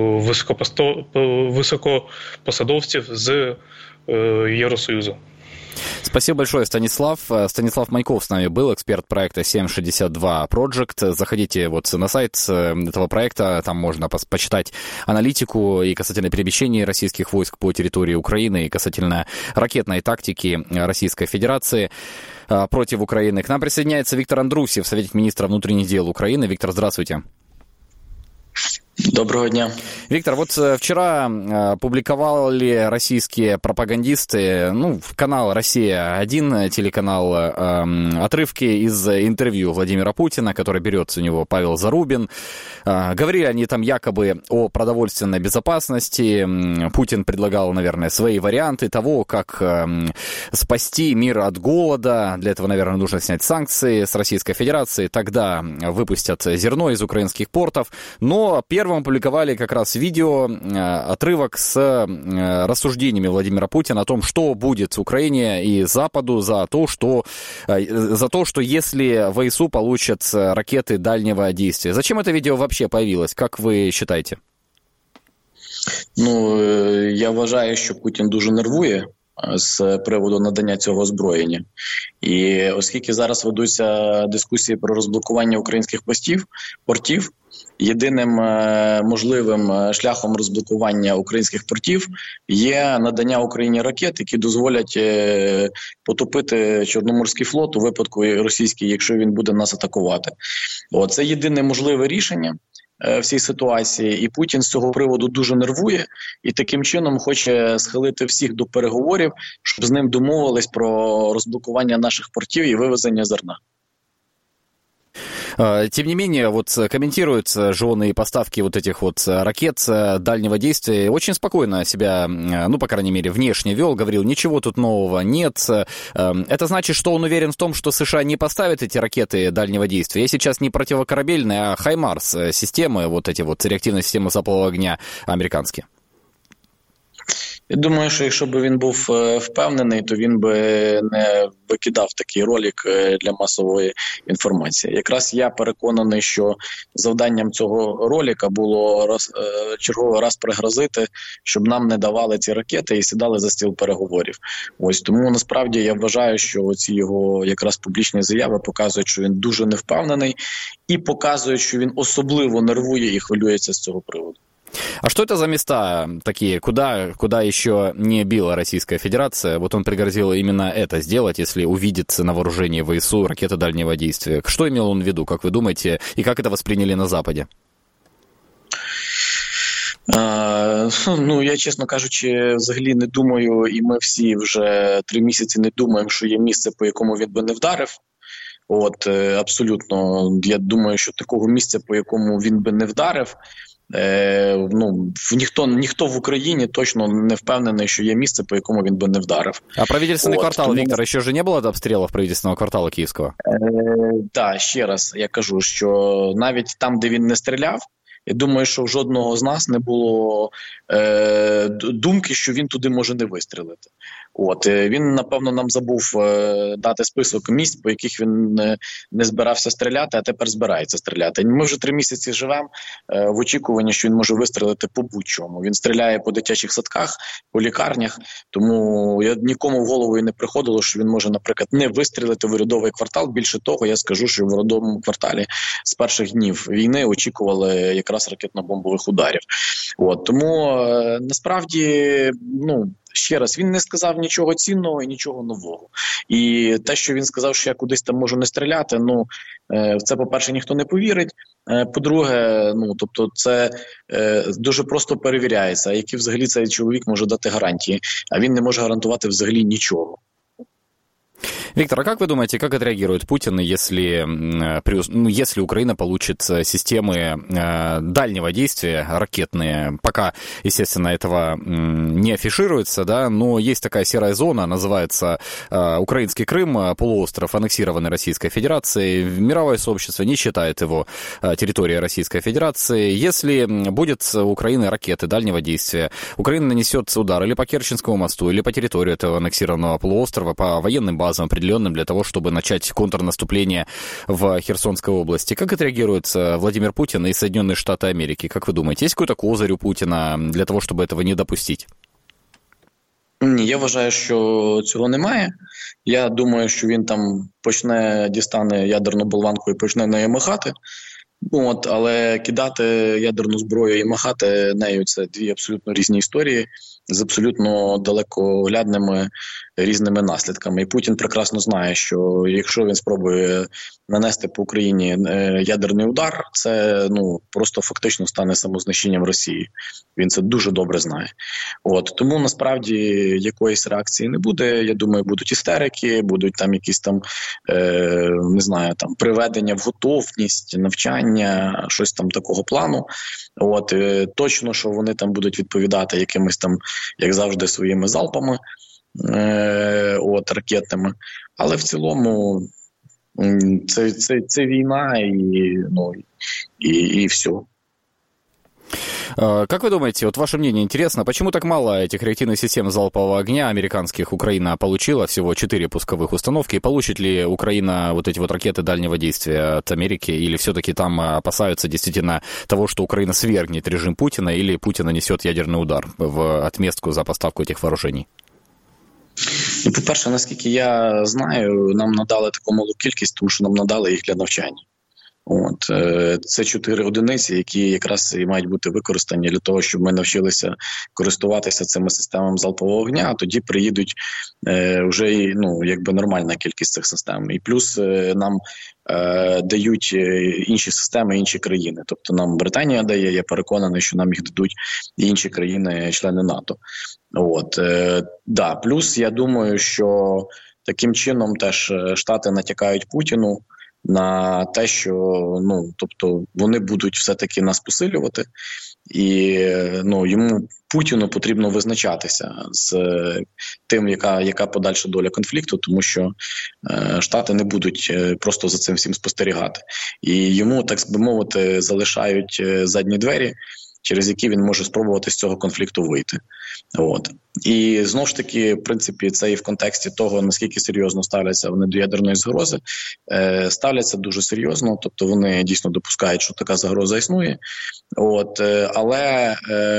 високопосадовців з Євросоюзу. Спасибо большое, Станислав. Станислав Маньков с нами был, эксперт проекта 762 Project. Заходите вот на сайт этого проекта, там можно почитать аналитику и касательно перемещения российских войск по территории Украины, и касательно ракетной тактики Российской Федерации против Украины. К нам присоединяется Виктор Андрусев, советник министра внутренних дел Украины. Виктор, здравствуйте. Доброго дня. Виктор, вот вчера публиковали российские пропагандисты, канал «Россия-1», телеканал, отрывки из интервью Владимира Путина, который берет у него Павел Зарубин. Говорили они там якобы о продовольственной безопасности. Путин предлагал, наверное, свои варианты того, как спасти мир от голода. Для этого, наверное, нужно снять санкции с Российской Федерации. Тогда выпустят зерно из украинских портов. Но первым опубликовали как раз видео, отрывок с рассуждениями Владимира Путина о том, что будет Украине и Западу за то, что если ВСУ получат ракеты дальнего действия. Зачем это видео вообще появилось, как ви считаєте? Я вважаю, що Путін дуже нервує з приводу надання цього озброєння. І оскільки зараз ведуться дискусії про розблокування українських портів, єдиним можливим шляхом розблокування українських портів є надання Україні ракет, які дозволять потопити Чорноморський флот у випадку російський, якщо він буде нас атакувати. Це єдине можливе рішення в цій ситуації, і Путін з цього приводу дуже нервує і таким чином хоче схилити всіх до переговорів, щоб з ним домовились про розблокування наших портів і вивезення зерна. Тем не менее, вот комментируются жены поставки вот этих вот ракет дальнего действия. Очень спокойно себя, по крайней мере, внешне вел, говорил, ничего тут нового нет. Это значит, что он уверен в том, что США не поставят эти ракеты дальнего действия. Я сейчас не противокорабельные, а «Хаймарс» системы, вот эти вот реактивные системы залпового огня американские. Я думаю, що якщо б він був впевнений, то він би не викидав такий ролик для масової інформації. Якраз я переконаний, що завданням цього ролика було черговий раз пригрозити, щоб нам не давали ці ракети і сідали за стіл переговорів. Тому насправді я вважаю, що ці його якраз публічні заяви показують, що він дуже невпевнений і показують, що він особливо нервує і хвилюється з цього приводу. А что это за места такие, куда еще не била Российская Федерация? Вот он пригрозил именно это сделать, если увидит на вооружении ВСУ ракеты дальнего действия. Что имел он в виду, как вы думаете, и как это восприняли на Западе? Я, чесно кажучи, взагалі не думаю, і ми всі вже 3 місяці не думаємо, що є місце, по якому він би не вдарив. Абсолютно, я думаю, що такого місця, по якому він би не вдарив, ніхто в Україні точно не впевнений, що є місце, по якому він би не вдарив. А правительственный квартал, Виктор, еще же не было обстрелов правительственного квартала киевского? Так, ще раз я кажу, що навіть там, де він не стріляв, я думаю, що в жодного з нас не було думки, що він туди може не вистрілити. Він, напевно, нам забув дати список місць, по яких він не збирався стріляти, а тепер збирається стріляти. Ми вже 3 місяці живемо в очікуванні, що він може вистрілити по будь-чому. Він стріляє по дитячих садках, по лікарнях, тому нікому в голову і не приходило, що він може, наприклад, не вистрілити в урядовий квартал. Більше того, я скажу, що в урядовому кварталі з перших днів війни очікували якраз ракетно-бомбових ударів. Тому, насправді, ще раз, він не сказав нічого цінного і нічого нового. І те, що він сказав, що я кудись там можу не стріляти, в це, по-перше, ніхто не повірить. По-друге, це дуже просто перевіряється, які взагалі цей чоловік може дати гарантії, а він не може гарантувати взагалі нічого. Виктор, а как вы думаете, как отреагирует Путин, если Украина получит системы дальнего действия, ракетные? Пока, естественно, этого не афишируется, да, но есть такая серая зона, называется Украинский Крым, полуостров, аннексированный Российской Федерацией. Мировое сообщество не считает его территорией Российской Федерации. Если будет у Украины ракеты дальнего действия, Украина нанесет удар или по Керченскому мосту, или по территории этого аннексированного полуострова, по военным базам определенным для того, чтобы начать контрнаступление в Херсонской области. Как отреагирует Владимир Путин и Соединенные Штаты Америки? Как вы думаете, есть какой-то козырь у Путина для того, чтобы этого не допустить? Ні, я вважаю, що цього немає. Я думаю, що він там дістане ядерну болванку і почне нею махати. Але кидати ядерну зброю і махати нею – це дві абсолютно різні історії з абсолютно далекоглядними різними наслідками. І Путін прекрасно знає, що якщо він спробує нанести по Україні ядерний удар, це просто фактично стане самознищенням Росії. Він це дуже добре знає. Тому насправді якоїсь реакції не буде. Я думаю, будуть істерики, будуть там якісь приведення в готовність, навчання, щось там такого плану. Точно, що вони там будуть відповідати якимись там, як завжди, своїми залпами ракетними. Але в цілому це війна і все. Как вы думаете, ваше мнение интересно, почему так мало этих реактивных систем залпового огня американских Украина получила, всего 4 пусковых установки, и получит ли Украина эти ракеты дальнего действия от Америки, или все-таки там опасаются действительно того, что Украина свергнет режим Путина, или Путин нанесет ядерный удар в отместку за поставку этих вооружений? По-перше, наскільки я знаю, нам надали таку малу кількість, тому що нам надали їх для навчання. Це 4 одиниці, які якраз і мають бути використані для того, щоб ми навчилися користуватися цими системами залпового вогня, а тоді приїдуть вже нормальна кількість цих систем. І плюс нам дають інші системи, інші країни. Тобто нам Британія дає, я переконаний, що нам їх дадуть і інші країни-члени НАТО. Плюс я думаю, що таким чином теж Штати натякають Путіну на те, що вони будуть все-таки нас посилювати, і Путіну потрібно визначатися з тим, яка подальша доля конфлікту, тому що Штати не будуть просто за цим всім спостерігати. І йому, так би мовити, залишають задні двері, через які він може спробувати з цього конфлікту вийти. І знову ж таки, в принципі, це і в контексті того, наскільки серйозно ставляться вони до ядерної загрози, ставляться дуже серйозно, тобто вони дійсно допускають, що така загроза існує, але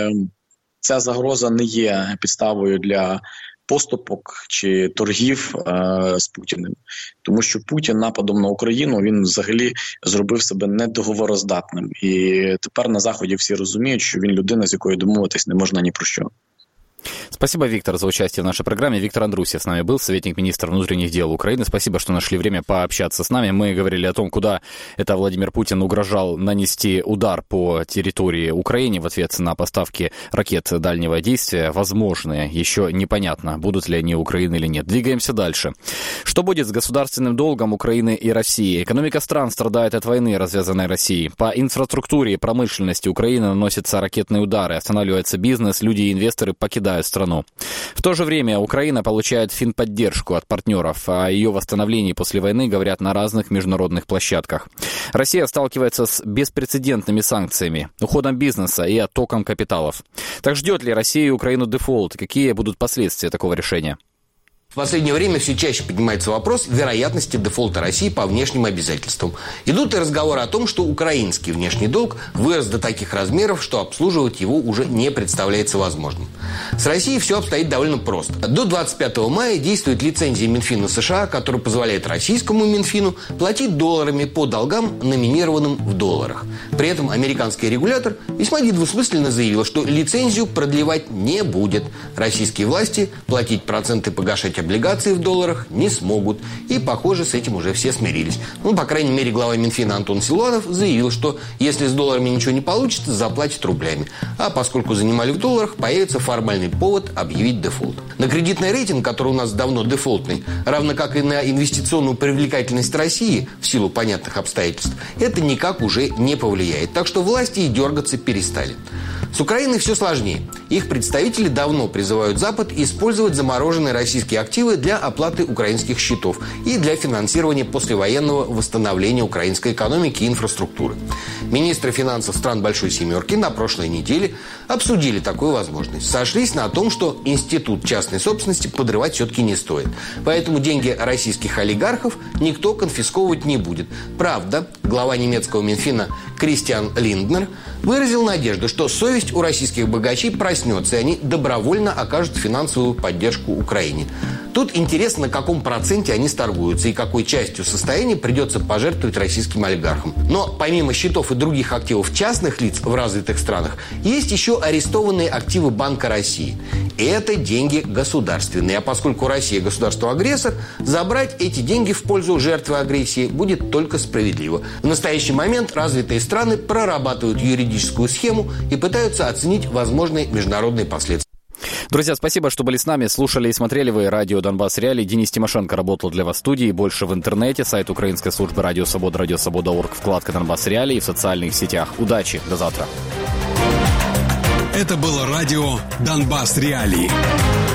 ця загроза не є підставою для поступок чи торгів з Путіним. Тому що Путін нападом на Україну, він взагалі зробив себе недоговороздатним. І тепер на Заході всі розуміють, що він людина, з якою домовитись не можна ні про що. Спасибо, Виктор, за участие в нашей программе. Виктор Андрусев с нами был, советник министра внутренних дел Украины. Спасибо, что нашли время пообщаться с нами. Мы говорили о том, куда это Владимир Путин угрожал нанести удар по территории Украины в ответ на поставки ракет дальнего действия. Возможные, еще непонятно, будут ли они у Украины или нет. Двигаемся дальше. Что будет с государственным долгом Украины и России? Экономика стран страдает от войны, развязанной Россией. По инфраструктуре и промышленности Украины наносятся ракетные удары, останавливается бизнес, люди и инвесторы покидают страну. В то же время Украина получает финподдержку от партнеров. О ее восстановлении после войны говорят на разных международных площадках. Россия сталкивается с беспрецедентными санкциями, уходом бизнеса и оттоком капиталов. Так ждет ли Россия и Украину дефолт? Какие будут последствия такого решения? В последнее время все чаще поднимается вопрос вероятности дефолта России по внешним обязательствам. Идут и разговоры о том, что украинский внешний долг вырос до таких размеров, что обслуживать его уже не представляется возможным. С Россией все обстоит довольно просто. До 25 мая действует лицензия Минфина США, которая позволяет российскому Минфину платить долларами по долгам, номинированным в долларах. При этом американский регулятор весьма недвусмысленно заявил, что лицензию продлевать не будет. Российские власти платить проценты, погашать облигации в долларах не смогут. И, похоже, с этим уже все смирились. По крайней мере, глава Минфина Антон Силуанов заявил, что если с долларами ничего не получится, заплатит рублями. А поскольку занимали в долларах, появится формальный повод объявить дефолт. На кредитный рейтинг, который у нас давно дефолтный, равно как и на инвестиционную привлекательность России в силу понятных обстоятельств, это никак уже не повлияет. Так что власти и дергаться перестали. С Украиной все сложнее. Их представители давно призывают Запад использовать замороженные российские активы для оплаты украинских счетов и для финансирования послевоенного восстановления украинской экономики и инфраструктуры. Министры финансов стран Большой Семерки на прошлой неделе обсудили такую возможность. Сошлись на том, что институт частной собственности подрывать все-таки не стоит. Поэтому деньги российских олигархов никто конфисковывать не будет. Правда, глава немецкого Минфина Кристиан Линднер выразил надежду, что совесть совесть у российских богачей проснется, и они добровольно окажут финансовую поддержку Украине. Тут интересно, на каком проценте они сторгуются и какой частью состояния придется пожертвовать российским олигархам. Но помимо счетов и других активов частных лиц в развитых странах, есть еще арестованные активы Банка России. Это деньги государственные. А поскольку Россия государство-агрессор, забрать эти деньги в пользу жертвы агрессии будет только справедливо. В настоящий момент развитые страны прорабатывают юридическую схему и пытаются оценить возможные международные последствия. Друзья, спасибо, что были с нами, слушали и смотрели вы радио «Донбасс Реалии». Денис Тимошенко работал для вас в студии, больше в интернете, сайт украинской службы «Радио Свобода», радиосвобода.орг, вкладка «Донбасс Реалии» в социальных сетях. Удачи, до завтра. Это было радио «Донбасс Реалии».